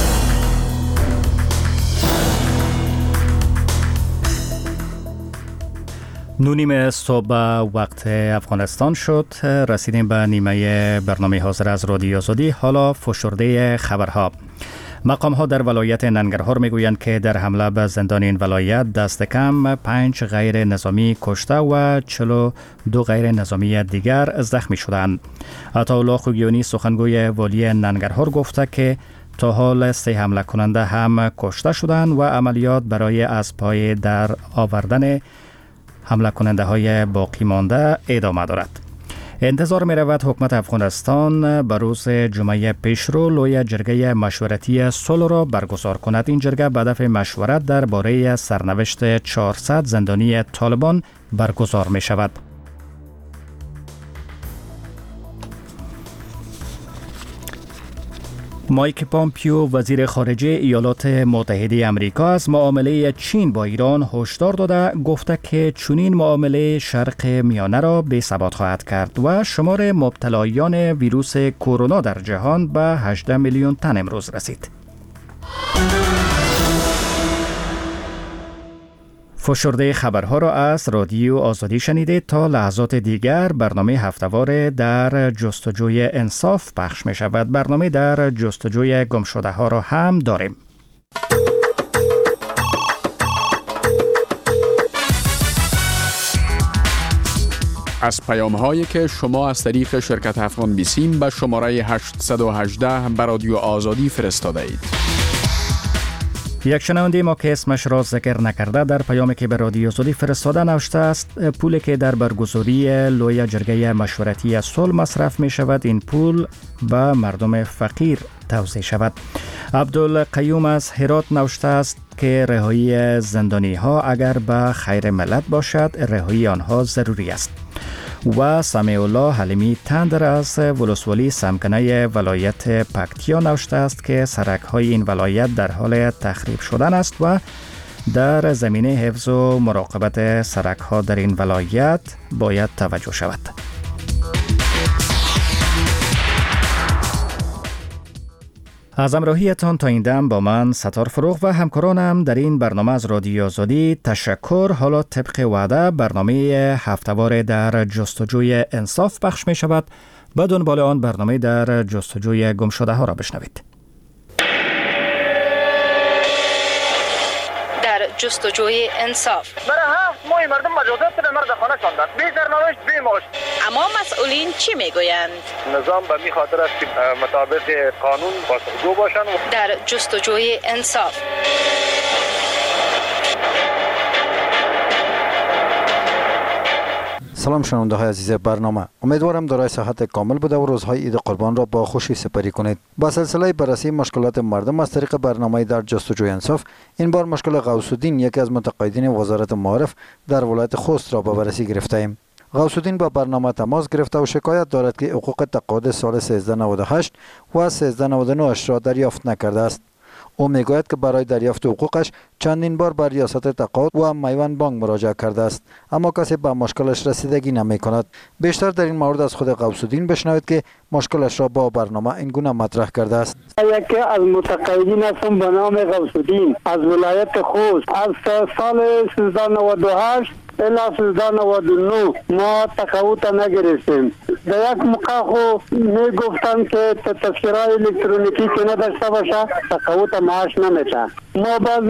نونیم صبح وقت افغانستان شد. رسیدیم به نیمه برنامه حاضر از رادیو آزادی. حالا فشرده خبرها. مقام ها در ولایت ننگرهار میگویند که در حمله به زندان این ولایت دست کم پنج غیر نظامی کشته و چهل و دو غیر نظامی دیگر زخمی شدند. عطاالله خوگیانی سخنگوی والی ننگرهار گفته که تا حال سه حمله کننده هم کشته شدند و عملیات برای از پای در آوردن حمله کننده های باقی مانده ادامه دارد. انتظار می رود حکومت افغانستان به روز جمعه پیشرو لوی جرگه مشورتی صلح را برگزار کند. این جرگه به هدف مشورت درباره سرنوشت چهارصد زندانی طالبان برگزار می شود. مایک پامپیو وزیر خارجه ایالات متحده آمریکا از معامله چین با ایران هشدار داده گفته که چنین معامله شرق میانه را بی‌ثبات خواهد کرد و شمار مبتلایان ویروس کرونا در جهان به هجده میلیون تن امروز رسید. فشرده خبرها را از رادیو آزادی شنیدید. تا لحظات دیگر برنامه هفته‌وار در جستجوی انصاف پخش می شود. برنامه در جستجوی گمشده ها را هم داریم. از پیام هایی که شما از طریق شرکت افغان بیسیم به شماره هشت یک هشت به رادیو آزادی فرستاده اید. یک شنونده ما که اسمش را ذکر نکرده در پیامی که به رادیو آزادی فرستاده نوشته است پولی که در برگزاری لوی جرگه مشورتی صلح مصرف می شود این پول به مردم فقیر توزیع شود. عبدالقیوم از هرات نوشته است که رهایی زندانی ها اگر به خیر ملت باشد رهایی آنها ضروری است. و سمیع الله حلیمی تندر از ولسوالی سمکنه ولایت پکتیا نوشته است که سرک های این ولایت در حال تخریب شدن است و در زمینه حفظ و مراقبت سرک ها در این ولایت باید توجه شود. از همراهیتان تا این دم با من ستار فروغ و همکارانم در این برنامه از رادیو آزادی تشکر. حالا طبق وعده برنامه هفته‌وار در جستجوی انصاف پخش می شود. به دنبال آن برنامه در جستجوی گمشده ها را بشنوید. در جستجوی انصاف برای هفت ماه مردم مجازات به مرد خانه شاندند، بی سرنوشت بی معاش. اما مسئولین چی میگویند؟ نظام به می خاطر است که مطابق قانون پاسخگو باشند. در جستجوی انصاف سلام شنونده های عزیز برنامه، امیدوارم دارای صحت کامل بوده و روزهای عید قربان را با خوشی سپری کنید. با سلسله بررسی مشکلات مردم از طریق برنامه در جستجوی انصاف، این بار مشکل غوث الدین یکی از متقاعدین وزارت معارف در ولایت خوست را به بررسی گرفته ایم. غوث الدین با برنامه تماس گرفته و شکایت دارد که حقوق تقاعد سال سیزده نود و هشت و سیزده نود و نه اش را دریافت نکرده است. او میگوید که برای دریافت حقوقش چندین بار به ریاست تقاعد و میوند بانک مراجعه کرده است، اما کسی به مشکلش رسیدگی نمی کند. بیشتر در این مورد از خود غوث‌الدین بشنوید که مشکلش را با برنامه این گونه مطرح کرده است. یکی از متقاعدین هستم به نام غوث‌الدین از ولایت خوست. از سال سیزده نود و هشت الی سیزده نود و نه ما تقاعد نگرفتیم. در یک موقع خو می گفتن که تذکره الکترونیکی که نداشته باشه تقاعد معاش نمیده. ما باز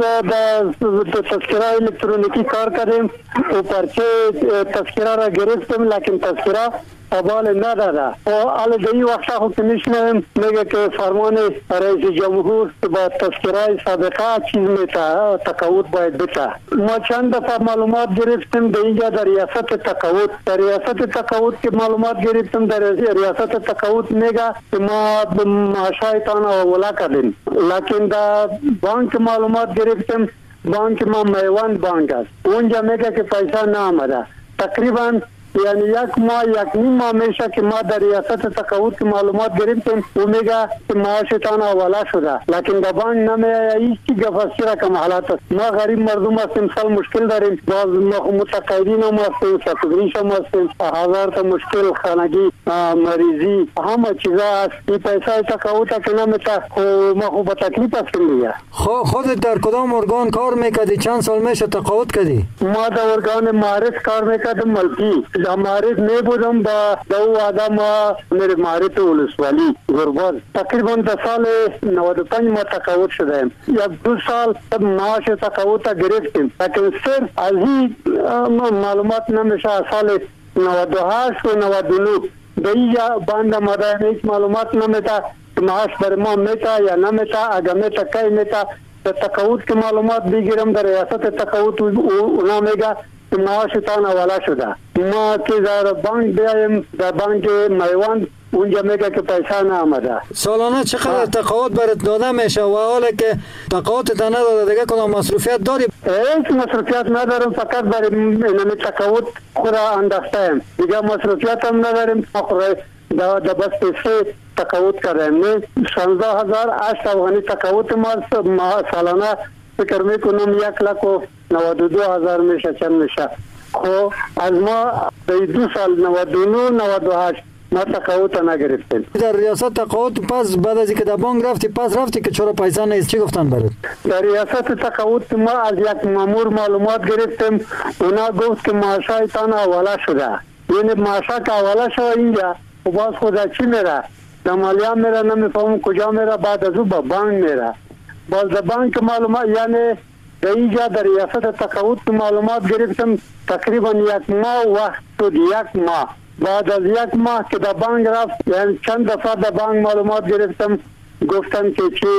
در تذکره الکترونیکی کار کردیم و پرچه تذکره را گرفتیم، لیکن تذکره قبال نداده. و حالا در این وقت خود که میشنویم میگه که فرمان رئیس جمهور با تذکره سابقه چیز میته تقاعد باید بته. ما چند دفعه معلومات گرفتیم در اینجا در ریاست تقاعد در ریاست تقاعد که معلومات گرفتیم در ریاست تقاعد میگه که ما معاشایتان اولا کردیم، لیکن در بانک معلومات گرفتیم، بانک ما میوند بانک است، اونجا میگه که پیسه نامده. تقریبا یعنی یک ماه یک نیم ماه میشه که ما در ریاست تقاعد که معلومات گرفتیم و میگه که معاشتان اولا شده، لیکن در بانک نمیه. هیچ چی گفتی رقم حالات است. ما غریب مردم هستیم، سال مشکل داریم، باز متقاعدین هم هستیم، سفیدریش هم هستیم، هزار تا مشکل خانگی مریضی همه چیزا هست. این پیسه تقاعد که نمیته ما خوب به تکلیف هستیم دیگه. خودت در کدام ارگان کار میکردی؟ چند سال میشه تقاعد کردی؟ ما در ارگان معارف کار میکردم ملکی. در معارف می بودم با دو آدم میره معارف ولسوالی گرباز. تقریبا در سال نود و پنج ما تقاعد شدیم. یک دو سال معاش تقاعد گرفتیم، لیکن صرف از این معلومات نمیشه. سال نود و هشت و نود و نه به اینجا بند مدرن هیچ معلومات نمیده معاش بر ما میته یا نمیته، اگر میته کی میته. در تقاعد که معلومات بگیرم در ریاست تقاعد اونا میگه معاشتان اولا شده. ما که در بانک بیایم در بانک میوند اونجا میگه که پیسه نامده. سالانه چقدر تقاعد برات داده میشه و حالا که تقاعدت نداده دیگه کدام مصروفیت داری؟ هیچ مصروفیت ندارم، فقط برای اینمی تقاعد خود انداختم، دیگه مصروفیت هم نداریم. خود در بس پیسه تقاعد کردیم. شانزده هزار هشت افغانی تقاعد ما سالانه فکر میکنم یک لک و نود و دو هزار میشه چند میشه. خب از ما دو سال نود و نه نود و هشت ما تقاعد نگرفتیم. در ریاست تقاعد پس بعد از اینکه در بانک رفتی پس رفتی که چرا پیسه نیست، چی گفتن برات؟ در ریاست تقاعد ما از یک مامور معلومات گرفتیم، اونا گفت که معاشایتان اولا شده. یعنی معاشا که اولا شده اینجا و باز خدا چی میره؟ در مالیه میره، نمیفهمم کجا میره، بعد از او با بانک میره. باز در بانک معلومات یعنی در اینجا در ریاست تقاعد معلومات گرفتم تقریبا یک ماه وقت شد. یک ماه بعد از یک ماه که در بانک رفت، یعنی چند دفعه در بانک معلومات گرفتم، گفتن که چی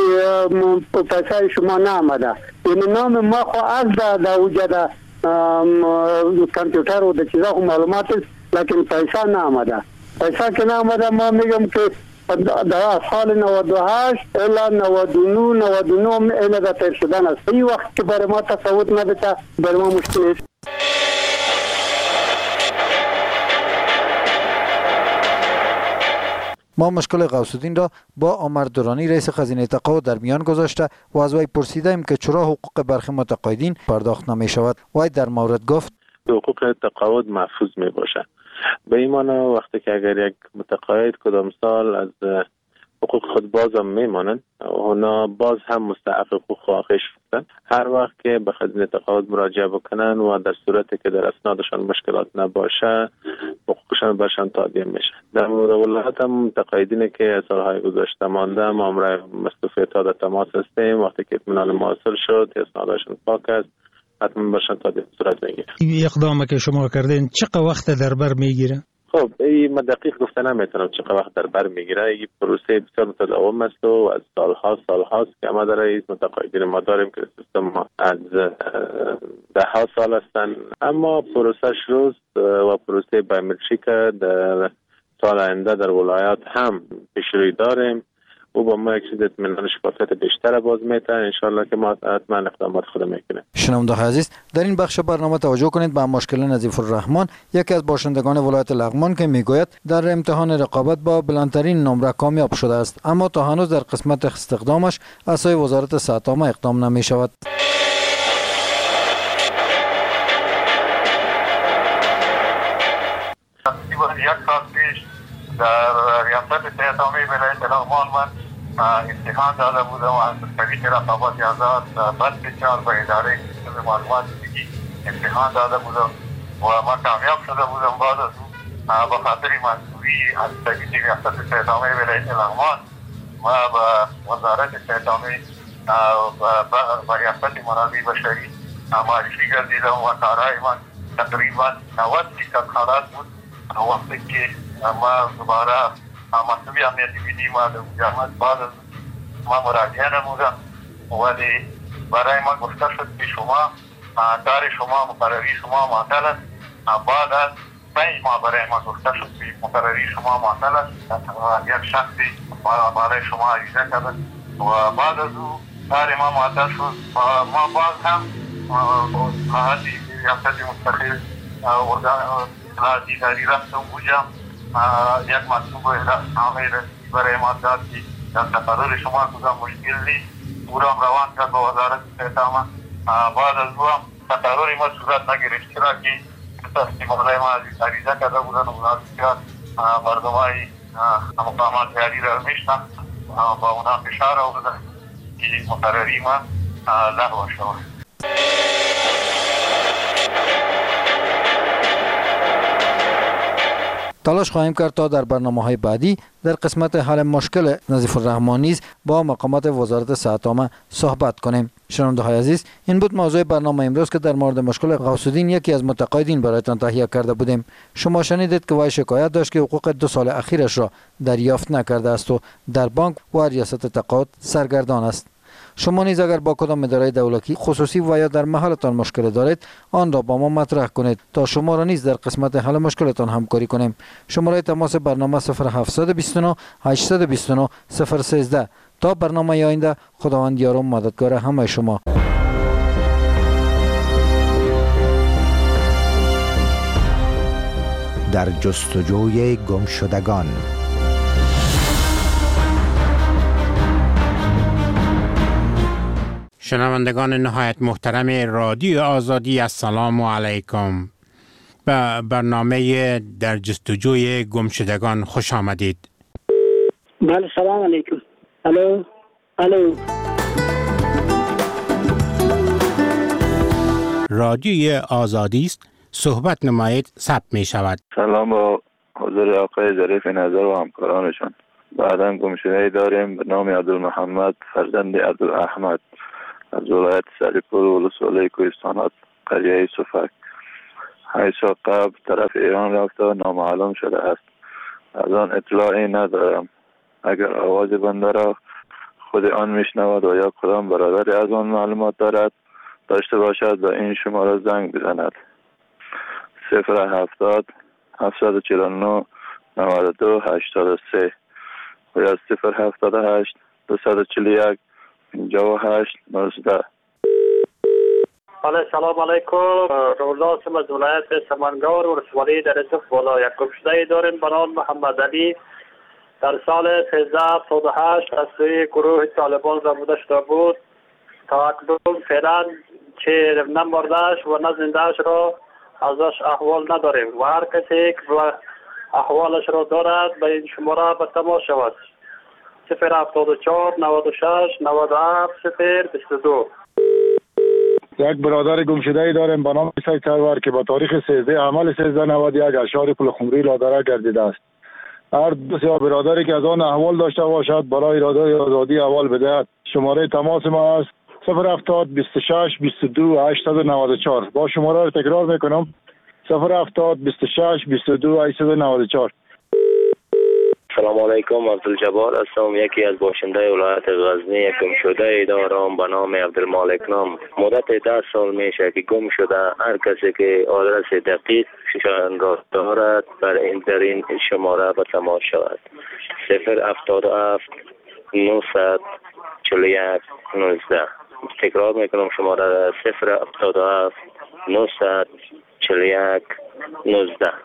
پیسه شما نامده. یعنی نام ما خو از در اوجه در کامپیوتر و در چیزا خو معلومات است، لیکن پیسه نامده. پیسه که نامده ما میگم که در سال نود و هشت الی نود و نه نود و نه اینه در تیر شدن است. این وقت که برای ما تصوت نبیده برای ما مشکل است. ما مشکل غوث‌الدین را با عمر درانی رئیس خزینه تقاعد در میان گذاشته و از وی پرسیدیم که چرا حقوق برخی متقاعدین پرداخت نمی شود. وی در مورد گفت حقوق تقاعد محفوظ می باشد. به این معنی وقتی که اگر یک متقاعد کدام سال از حقوق خود باز هم میمانند، اونا باز هم مستحق حقوق خواهش هستند. هر وقت که به خزینه تقاعد مراجعه بکنن و در صورتی که در اسنادشان مشکلات نباشه حقوقشان برشان تادیه میشه. در مورد ولایت هم متقاعدینی که سالهای گذشته مانده ما امرای مصروفیت ها در تماس هستیم. وقتی که اطمینان ما حاصل شد اسنادشان پاک است حتما برشان تادیه صورت میگیره. این اقدامی که شما کردین چقدر وقت در بر میگیره؟ خب این دقیق گفته نمیتونم چقدر وقت در بر میگیره. این پروسه بسیار متداوم است و از سالها سالهاست که ما در رئیس متقاعدین ما داریم که سیستم ما از ده ها سال هستن، اما پروسه روز و پروسه بایومتریک در سال آینده در ولایات هم پیشروی داریم او با ما یک چیز اطمینان شفافیت بیشتر باز میده. انشالله که ما حتما اقدامات خود میکنیم. شنونده عزیز، در این بخش برنامه توجه کنید به مشکل نظیف الرحمن، یکی از باشندگان ولایت لغمان که میگوید در امتحان رقابت با بلندترین نمره کامیاب شده است، اما تا هنوز در قسمت استخدامش از سوی وزارت صحت عامه اقدام نمی شود. یک سال پیش در ریاست صحت عامه ولایت لغمان من امتحان داده بودم و از طریق رقابت آزاد بس بسیار به اداره معلومات دیگی امتحان داده بودم و ما کامیاب شده بودم. بعد از اون به خاطر منظوری از طریق ریاست صحت عامه ولایت لغمان ما به وزارت صحت عامه و ریاست منابع بشری معرفی گردیدم و کارهای من تقریبا نود فیصد خلاص بود. وقتی که ما دوباره مطلوبی امنیتی بیدی ما در مجامعت بعد از ما مراجعه نمودم، ولی برای ما گفته شد که شما کار شما مقرری شما معطل است. بعد از پنج ماه برای ما گفته شد که مقرری شما معطل است. یک شخصی برای شما عریضه کرده و بعد از او کار ما معطل شد. ما باز هم حدی ریاست مستقل اطلاعات اداری رفتم اونجا یک مطلوب نامه رسمی برای ما داد که در تقرر شما کدام مشکل نیست. او را روان کرد به وزارت صحت عامه. بعد از او هم تقرر ما صورت نگرفت، چرا که تصمیم بالای ما عریضه کرده بودن و بسیار مردم های مقامات عالی را میشنن با اونا فشار آوردن که مقرری ما لغو شود. تلاش خواهیم کرد تا در برنامه‌های بعدی در قسمت حل مشکل نظیف الرحمن نیز با مقامات وزارت صحت عامه صحبت کنیم. شنونده‌های عزیز، این بود موضوع برنامه امروز که در مورد مشکل غوث الدین یکی از متقاعدین برایتان تهیه کرده بودیم. شما شنیدید که وی شکایت داشت که حقوق دو سال اخیرش را دریافت نکرده است و در بانک و ریاست تقاعد سرگردان است. شما نیز اگر با کدام اداره دولتی خصوصی و یا در محلتان مشکل دارید، آن را با ما مطرح کنید تا شما را نیز در قسمت حل مشکلتان همکاری کنیم. شماره تماس برنامه صفر هفت دو نه هشت دو نه صفر یک سه. تا برنامه آینده، خداوند یار و مددگار همه شما. در جستجوی گمشدگان. شنوندگان نهایت محترم رادیو آزادی، السلام علیکم. به برنامه در جستجوی گمشدگان خوش آمدید. بله، سلام علیکم. الو الو رادیو آزادی است، صحبت نمایید، ثبت می شود. سلام با حضور آقای ظریف نظر و همکارانشان. بعداً گمشده‌ای داریم به نام عبدالمحمد فرزند عبدالاحمد از ولایت سریپور و ولسوالی کوهستانات قریه صفک. هشت سال قبل طرف ایران رفته و نامعلوم شده است. از آن اطلاعی ندارم. اگر آواز بنده را خود آن میشنود و یا کدام برادری از آن معلومات دارد داشته باشد به این شماره زنگ بزند. صفر هفتاد هفتصد و چهل و نه نود و دو هشتاد و سه و یا صفر هفتاد و هشت دوصد و چهل و یک پنجاه و هشت نوزده. بله، سلام علیکم. روزا هستم از ولایت سمنگار و ولسوالی در صف بالا. یک گمشده‌ای داریم به نام محمد علی. در سال سیزده هفتاد و هشت از سوی گروه طالبان ربوده شده بود. تا اکنون فعلا چه نمرده‌اش و نه زنده‌اش را ازش احوال نداریم و هر کسی که احوالش را دارد به این شماره به تماس شود. صفر هفتاد و چهار نود و شش نود و هفت صفر بیست و دو. یک برادر گمشده‌ای داریم به نام سید سرور که با تاریخ سیزده عمل سیزده نود و یک اشعار پول خمری لادره گردیده است. هر دو سه برادری که از آن احوال داشته باشد برای رادیوی آزادی احوال بدهد. شماره تماس ما است صفر هفتاد بیست و شش بیست و دو هشتصد و نود و چهار. با شماره را تکرار میکنم صفر هفتاد بیست و شش بیست و دو هشتصد و نود و چهار. سلام علیکم. عبدالجبار هستم، یکی از باشنده ولایت غزنی. یک گمشده دارم به نام عبدالمالک نام. مدت ده سال میشه که گم شده. هر کسی که آدرس دقیق شان را دارد بر این در این شماره به تماس شود. صفر هفتاد و هفت نهصد چهل و یک نوزده. تکرار میکنم شماره صفر هفتاد و هفت نهصد چهل و یک نوزده.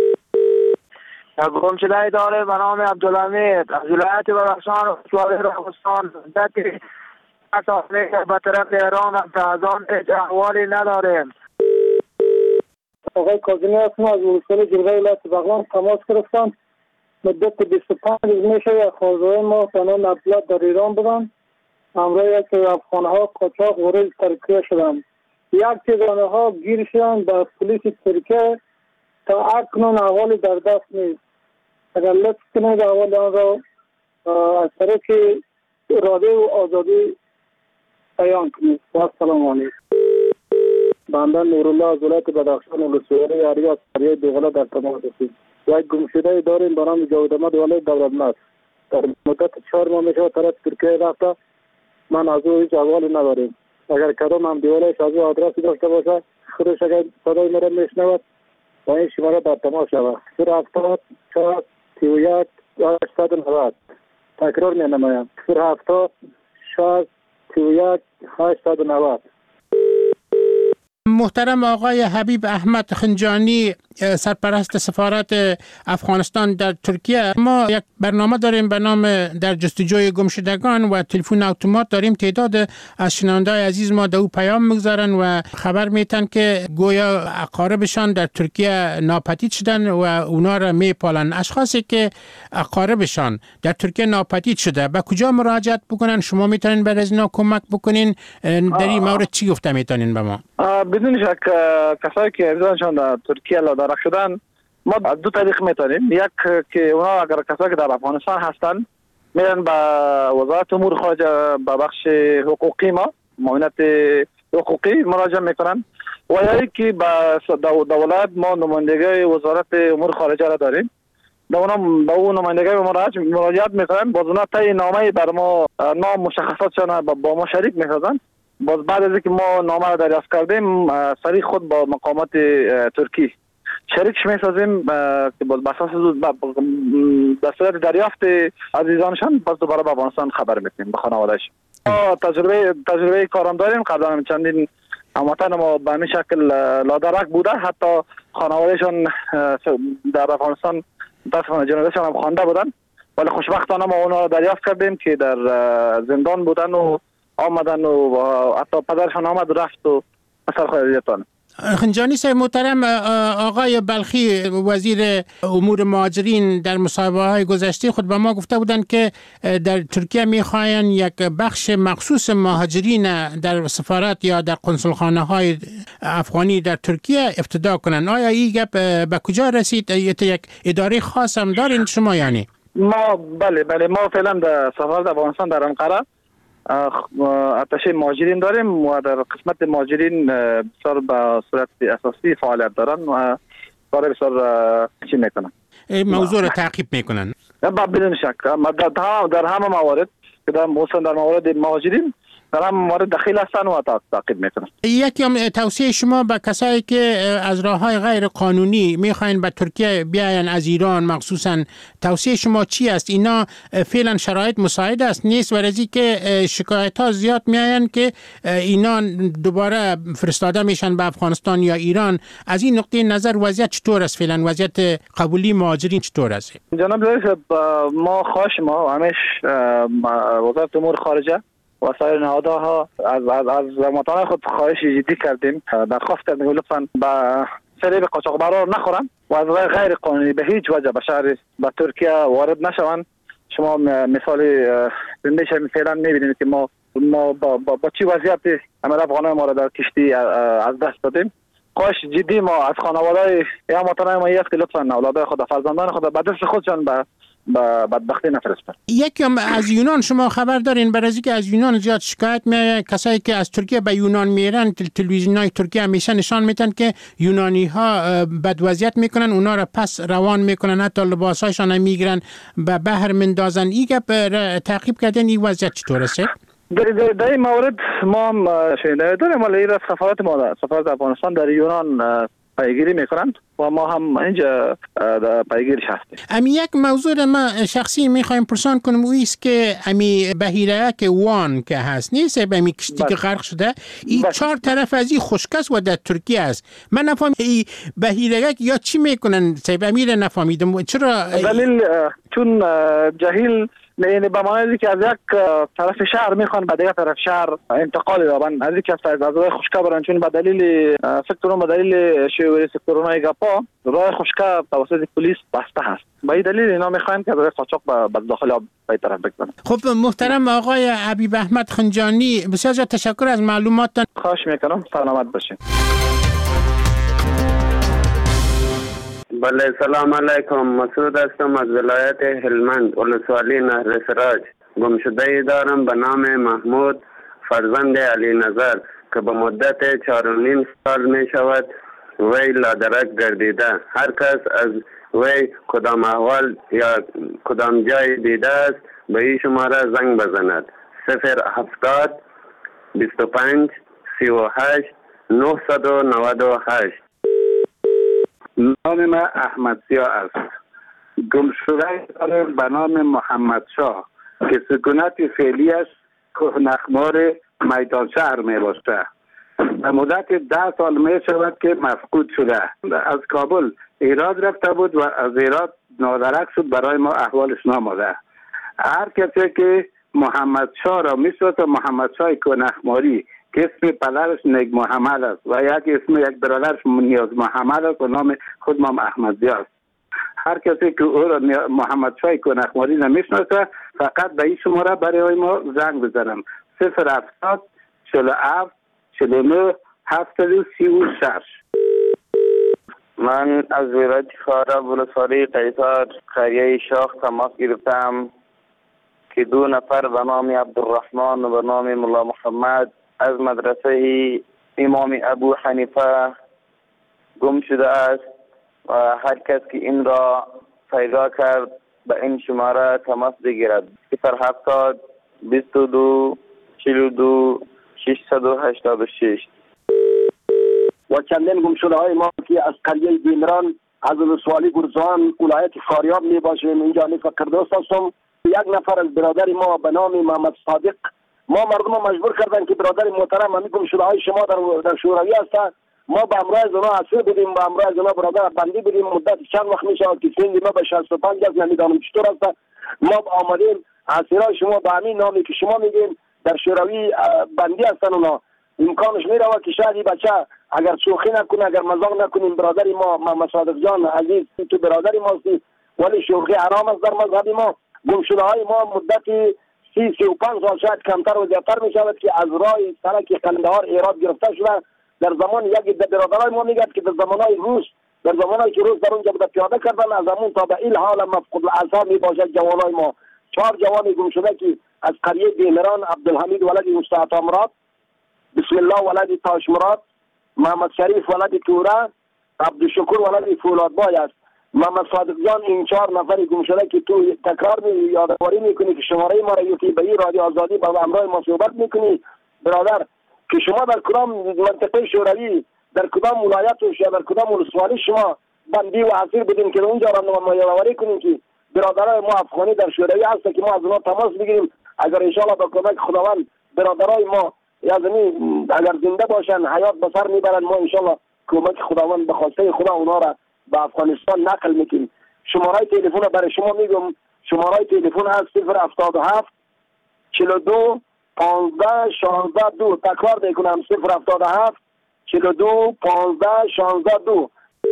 گمشده اداره به نام عبدالحمید از ولایت بدخشان استوار راغستان که اصافه به طرف ایران از آن هیچ احوالی نداریم. آقای کاظمی هستم از ولسوالی جلوه ولایت بغلان تماس گرفتم. مدت بیست و پنج روز میشه خانواده ما فنان عبدالله در ایران بودن. همراه یک افغانه ها قاچاق وارد ترکیه شدن. یک تعداد ها گیر شدن به پلیس ترکیه تا اکنون احوالی در دست نیست. اگر لطف کنید احوال آن را از طریق رادیو آزادی بیان کنید. السلام علیکم. بنده نورالله از ولایت بدخشان ولسوالی اریاس قریه دوغله در تماس هستیم. یک گمشده داریم به نام جاوید احمد ولی دولتمند. در مدت چهار ماه میشه طرف ترکیه رفته. من از او هیچ احوالی نداریم. اگر کدام هم دیوالش از او آدرسی داشته باشه خودش اگر صدای مرا میشنود با این شماره در تماس شود. صفر هفتاد چهار سی و یک هشتصد و نود. تکرار می نمایم. صفر هفتاد شصت سی و یک هشتصد و نود. محترم آقای حبیب احمد خنجانی، سرپرست سفارت افغانستان در ترکیه، ما یک برنامه داریم به نام در جستجوی گمشدگان و تلفن اتومات داریم. تعداد از شنونده‌های عزیز ما در او پیام میگذارن و خبر میتن که گویا اقاربشان در ترکیه ناپدید شدن و اونا را میپالن. اشخاصی که اقاربشان در ترکیه ناپدید شده به کجا مراجعت بکنن؟ شما میتونین برای از اینا کمک بکنین؟ در این مورد چی گفته میتونین به ما؟ بدون شک کسایی که ارزانشان در ترکیه لادرک شدن ما از دو طریق میتونیم. یک که اونا اگر کسایی که در افغانستان هستن میرن به وزارت امور خارجه به بخش حقوقی ما معاونت حقوقی مراجعه میکنن و یا که به دولت ما نمایندگی وزارت امور خارجه را داریم. به اون به اون نمایندگی مراجعت میکنن. باز اونا طی نامه بر ما نام مشخصاتشان با ما شریک میسازن. باز بعد از اینکه ما نامه را دریافت کردیم سریع خود با مقامات ترکی شریکش میسازیم که باز بر اساس در صورت دریافت عزیزانشان باز دوباره به افغانستان خبر میدیم به خانواده‌اش. تجربه تجربه کارم داریم. قبلا چندین هموطن ما به همین شکل لادرک بوده، حتی خانوادهشان در افغانستان متاسفانه جنازه‌شان هم خوانده بودن، ولی خوشبختانه ما اونا را دریافت کردیم که در زندان بودن و آمدن و حتی پدرشان آمد رفت و مثلا خواهدیتان. خنجانی صاحب محترم، آقای بلخی وزیر امور مهاجرین در مصاحبه های گذشته خود به ما گفته بودند که در ترکیه میخواین یک بخش مخصوص مهاجرین در سفارت یا در قنصلخانه های افغانی در ترکیه افتتاح کنن. آیا این گپ به کجا رسید؟ یک اداره خاص هم دارین شما یعنی؟ ما بله بله ما فعلا در سفارت افغانستان در انقره اتشه مهاجرین داریم و در قسمت مهاجرین بسیار به صورت اساسی فعالیت دارن و کار بسیار چی میکنن. موضوع رو تعقیب میکنن بدون شک در همه موارد که در موسم در موارد مهاجرین در همه موارد دخیل هستن و تعقیب میکنن. یکی هم توصیه شما به کسایی که از راههای غیر قانونی میخواین به ترکیه بیاین از ایران مخصوصا، توصیه شما چی است؟ اینا فعلا شرایط مساعد است نیست؟ و رزی که شکایت ها زیاد میاین که اینا دوباره فرستاده میشن به افغانستان یا ایران. از این نقطه نظر وضعیت چطور است فعلا؟ وضعیت قبولی مهاجرین چطور است؟ جناب رئیس، ما خواهش ما همیش وزارت امور خارجه و سایر نهادها از از از مطالعه خود خواهش جدی کردیم، درخواست کردیم لطفاً به سری به قاچاقبران نخورن و از راه غیر قانونی به هیچ وجه به شهر به ترکیه وارد نشوند. شما مثال زنده شما فعلا میبینید که ما ما با, با, با چی وضعیتی همه افغانای ما را در کشتی از دست دادیم. خواهش جدی ما از خانواده یا هموطنان ما است که لطفاً اولادای خود فرزندان خود به دست خودشان به با بدبختی نفرستن. یکی هم از یونان شما خبر دارین؟ برای اینکه از یونان زیاد شکایت میاد، کسایی که از ترکیه به یونان میرن تلویزیونای ترکیه همیشه نشان میدن که یونانی ها بد وضعیت میکنن، اونا را پس روان میکنن، حتی لباسایشان هم میگیرن به بحر مندازن. این گپ تعقیب کردن این وضعیت چطور است؟ در در این مورد ما هم شنیده داریم، ولی از سفارت ما سفارت افغانستان در یونان پیگیری میکنند و ما هم اینجا پیگیرش هستیم. امی یک موضوع را ما شخصی میخوایم پرسان کنم و ایست که امی بحیره که وان که هست نیست امی کشتی که غرق شده این چهار طرف از این خشکست و در ترکیه است. من نفهم این بحیره یا چی میکنن سیب امیر نفهمیدم چرا دلیل چون جهیل یعنی به معنی که از یک طرف شهر میخوان به دیگر طرف شهر انتقال یابن از یک از راه خشکا برن چون به دلیل فکر کنم به دلیل شیوع کرونا گپا راه خشکا توسط پلیس بسته هست. به این دلیل اینا میخوان که راه قاچاق به داخل آب به طرف بکنن. خب محترم آقای حبیب احمد خنجانی بسیار زیاد تشکر از معلوماتتان. خواهش میکنم سلامت باشین. بله سلام علیکم. مسعود هستم از ولایت هلمند ولسوالی نهر سراج. گمشده دارم به نام محمود فرزند علی نظر که به مدت چهار و نیم سال می شود وی لادرک گردیده. هر کس از وی کدام احوال یا کدام جای دیده است به این شماره زنگ بزند. صفر هفتاد بیست و پنج سی و هشت نهصد و نود و هشت. نام من احمد سیاه است. گمشده دارم به نام محمد شاه که سکونت فعلیش کوهنخمار میدان شهر می باشد. به مدت ده سال می شود که مفقود شده. از کابل ایراد رفته بود و از ایراد نادرک شد، برای ما احوالش ناماده. هر کسی که محمد شاه را می شود و محمد شاه کوهنخماری که اسم پدرش نگ محمد است و یک اسم یک برادرش نیاز محمد است و نام خود ما احمدی است. هر کسی که او را محمد شاه کوهنخماری نمیشناسه فقط به این شماره برای ما زنگ بزنم. صفر هفتاد چهل و هفت چهل و نه هفتاد و سی و شش. من از ولایت خارا ولسوالی قیصر قریه شاخ تماس گرفتم که دو نفر به نام عبدالرحمن و به نام ملا محمد از مدرسه امام ابو حنیفه گم شده است و هر کس که این را پیدا کرد به این شماره تماس بگیرد. صفر هفتاد بیست و دو چهل و دو ششصد و هشتاد و شش. و چندین گم شده های ما که از قریه بیمران از ولسوالی گرزان ولایت فاریاب می باشیم اینجا فکر دوست هستم. یک نفر از برادر ما به نام محمد صادق ما مردم ما مجبور کردن که برادر محترم همین گم شده های شما در در شوروی هستند. ما به امرای از اونا اسیر بودیم، به امرای از اونا برادر بندی بودیم. مدت چند وقت میشه که سن ما به شصت و پنج است، نمیدانم چطور است. ما آمدیم اسیرای شما به همین نامی که شما میگین در شوروی بندی هستن. اونا امکانش میره که شاید بچه اگر شوخی نکنه، اگر مزاح نکنیم، برادری ما محمد صادق جان عزیز تو برادری ما هستی، ولی شوخی حرام است در مذهب ما. گم شده های ما مدتی سی سی و پنج سال شاید کمتر و زیادتر می شود که از راه سرک قندهار ایراد گرفته شده. در زمان یک برادرای ما میگد که در زمانهای روس در زمانهایی که روس در اونجا بوده پیاده کردن، از همون تا به این حال مفقود الاعصاب می باشد جوانای ما. چهار جوانی گم شده که از قریه بیمران عبدالحمید ولد مستعط مراد، بسم الله ولد تاش مراد، محمد شریف ولد توره، عبدالشکر ولد فولادبای است. محمد صادق جان این چهار نفری گم شده که تو تکرار می یادآوری میکنی که شماره ما را یکی به این رادیو آزادی با همراه ما صحبت میکنی برادر که شما در کدام منطقه شوروی در کدام ولایت و در کدام ولسوالی شما بندی و اسیر بودین که اونجا را ما یادآوری کنیم که برادرای ما افغانی در شوروی هست که ما از اونها تماس بگیریم. اگر ان شاءالله با کمک خداوند برادرای ما یعنی اگر زنده باشن حیات به سر میبرن، ما ان شاءالله کمک خداوند به خواسته خدا اونها را به افغانستان نقل میکنیم. شماره تلفن برای شما میگم. شماره تلفن هست صفر هفتاد و هفت چهل و دو پانزده شانزده دو. تکرار میکنم صفر هفتاد و هفت چهل و دو پانزده شانزده دو.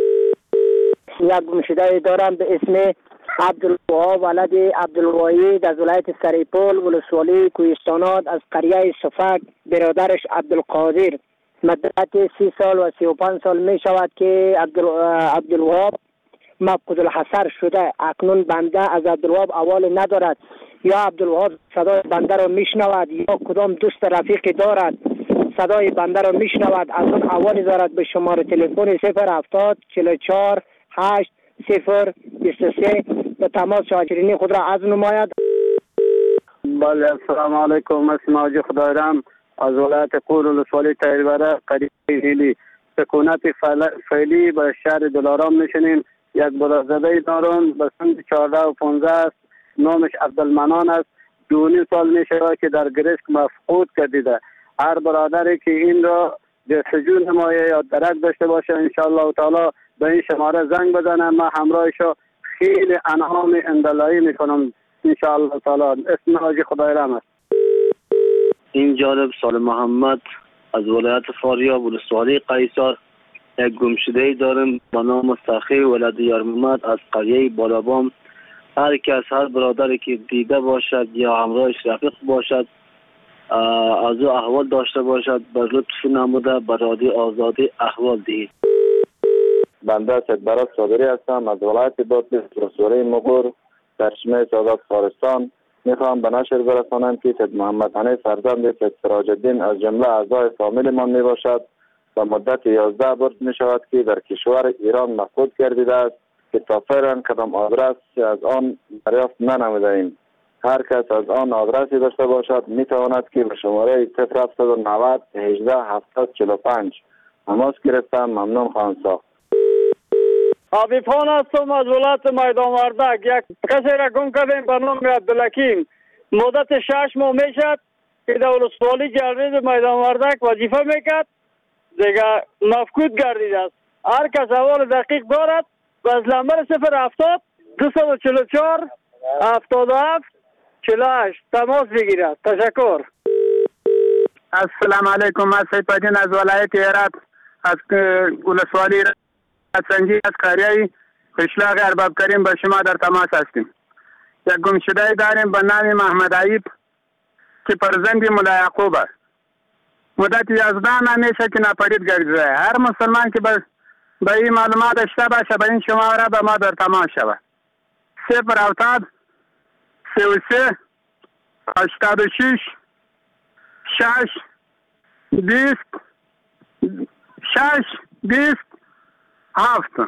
یک گمشده دارم به اسم عبدالوهاب ولد عبدالوحید از ولایت سریپول ولسوالی کوهستانات از قریه صفک. برادرش عبدالقادر مدت سی سال و سی و پنج سال می شود که عبدالوهاب مفقود الحصر شده. اکنون بنده از عبدالوهاب احوال ندارد، یا عبدالوهاب صدای بنده را میشنود یا کدام دوست رفیقی دارد صدای بنده را میشنود، از اون احوالی دارد. به شماره تلفن صفر هفتاد چهل و چهار هشت صفر بیست و سه به تماس شاکرینی خود را از نماید. بله السلام علیکم. اسم حاجی خدایرم از ولایت قور ولسوالی تایربره قریه هیلی. سکونت فعلی به شهر دلارام میشنیم. یک برادرزاده دارم به سن چهارده و پانزده است، نامش عبدالمنان است. دو نیم سال می شود که در گرشک مفقود کردیده. هر برادری که این را جستجو نمایه یا درک داشته باشه انشاءالله تعالی به این شماره زنگ بزنه. من همراهشو خیلی انعام اندلایی میکنم انشاءالله تعالی. اسم حاجی خدایرحم است. این جالب سال محمد از ولایت فاریاب ولسوالی قیصر یک گمشده دارم با نام سخی ولد یار محمد از قریه بالابام. هر کس هر برادری که دیده باشد یا همراهش رفیق باشد از او احوال داشته باشد به لطف نموده به رادیو آزادی احوال دهید. بنده سید صابری هستم از ولایت بادغیس ولسوالی مغور سرچشمه سعادت خارستان. میخوام به نشر برسانم که سید محمد حنیف فرزند سید سراج الدین از جمله اعضای فامیل من می باشد و مدت یازده برد می شود که در کشور ایران مفقود گردیده است که تا فعلا کدام آدرس از آن دریافت ننموده ایم. هر کس از آن آدرسی داشته باشد می تواند که به شماره صفر هفت نه صفر هجده هفتاد چهل و پنج تماس گرفتم. ممنون خواهم ساخت. عبیفان هستم از ولایت میدان وردک. یک کسی را گم کردیم به نام عبدالحکیم. مدت شش ماه میشد که در ولسوالی جلویز میدان وردک وظیفه میکرد، دیگه مفقود گردیده است. هر کس احوال دقیق دارد و از نمبر صفر هفتاد دویست و چهل و چهار هفتاد و هفت چهل و هشت تماس بگیرد. تشکر. السلام علیکم. من سیدالدین از ولایت هرات از ولسوالی سنجی از قریه قشلاق ارباب کریم با شما در تماس هستیم. یک گمشده داریم به نام محمد عیب که فرزند مولا یعقوب است. مدت یازده ماه میشه که ناپدید گردیده. هر مسلمان که به این معلومات داشته باشه به این شماره به ما در تماس شود. صفر هفتاد سه و سه هشتاد و شش شش بیست شش بیست هفت.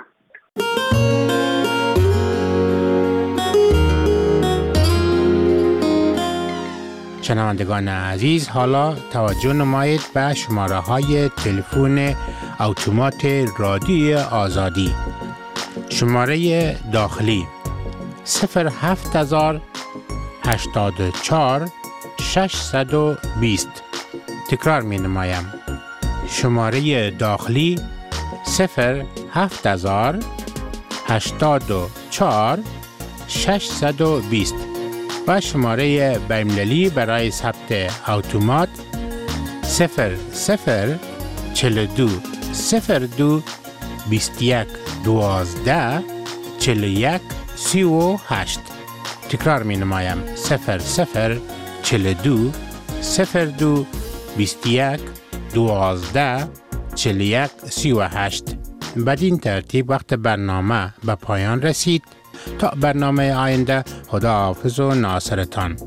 شنوندگان عزیز، حالا توجه نمایید به شماره های تلفن اتومات رادیو آزادی. شماره داخلی صفر هفت هزار هشتاد و چهار ششصد و بیست. تکرار می نمایم. شماره داخلی صفر هفت هزار هشتاد و چهار ششصد و بیست و شماره بین‌المللی برای ثبت اتومات صفر صفر چهل و دو صفر دو بیست و یک دوازده چهل و یک سی و هشت. تکرار می نمایم. صفر صفر چهل و دو صفر دو بیست و یک دوازده چهل و یک سی و هشت. بدین ترتیب وقت برنامه به پایان رسید. تا برنامه آینده، خدا حافظ و ناصرتان.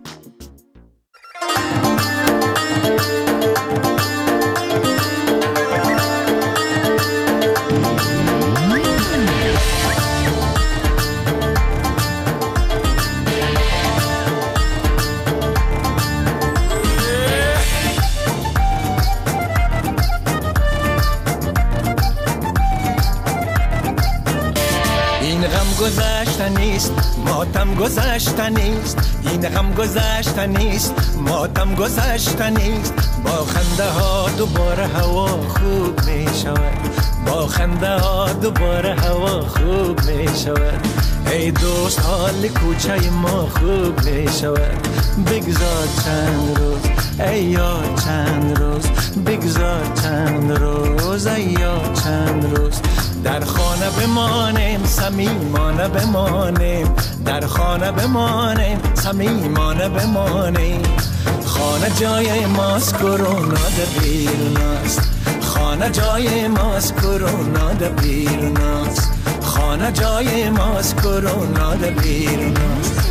گذشته نیست ماتم گذشته نیست، این غم گذشته نیست ماتم گذشته نیست. با خنده ها دوباره هوا خوب می شود، با خنده ها دوباره هوا خوب می شود. ای دوست حال کوچه ما خوب می شود. بگذار چند روز ای یار چند روز، بگذار چند روز ای یار چند روز. در خانه بمانیم صمیمانه بمانیم، در خانه بمانیم صمیمانه بمانیم. خانه جای ماست کرونا در بیروناست، خانه جای ماست کرونا در بیروناست، خانه جای ماست کرونا در بیروناست.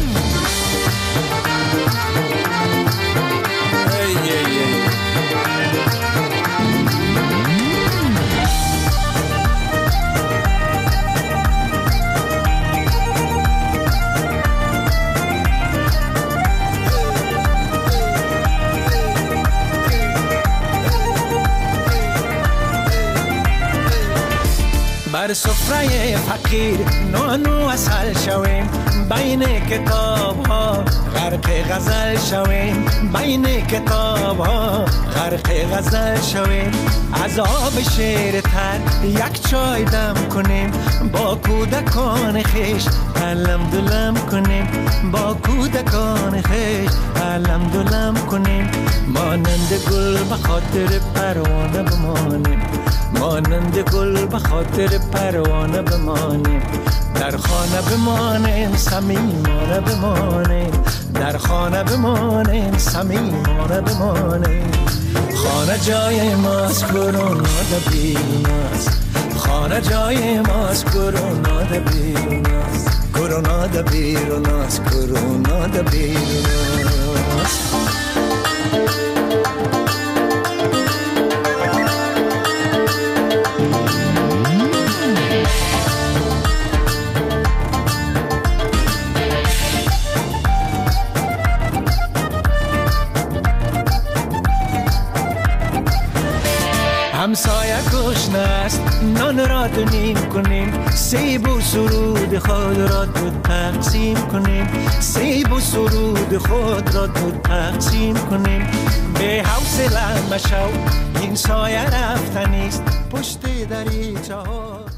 بر سفره فقیر نانو اصل شویم بین کتاب ها غرق غزل شویم بین کتاب ها غرق غزل شویم از آب شیر تر یک چای دم کنیم با کودکان خیش علم دلم کنیم با کودکان خیش علم دلم کنیم مانند گل به خاطر پروانه بمانیم مانند گل به خاطر پروانه بمانیم در خانه بمانیم صمیمانه بمانیم در خانه بمانیم صمیمانه بمانیم خانه جای ماست کرونا ده بیرون است خانه جای ماست کرونا ده بیرون است کرونا ده بیرون است کرونا ده بیرون است همسایه گشنه است نان را دو نیم کنیم سیب و سرود خود را دو تقسیم کنیم سیب و سرود خود را دو تقسیم کنیم به حوصله مشو این سایه رفتنیست پشت دریچه ها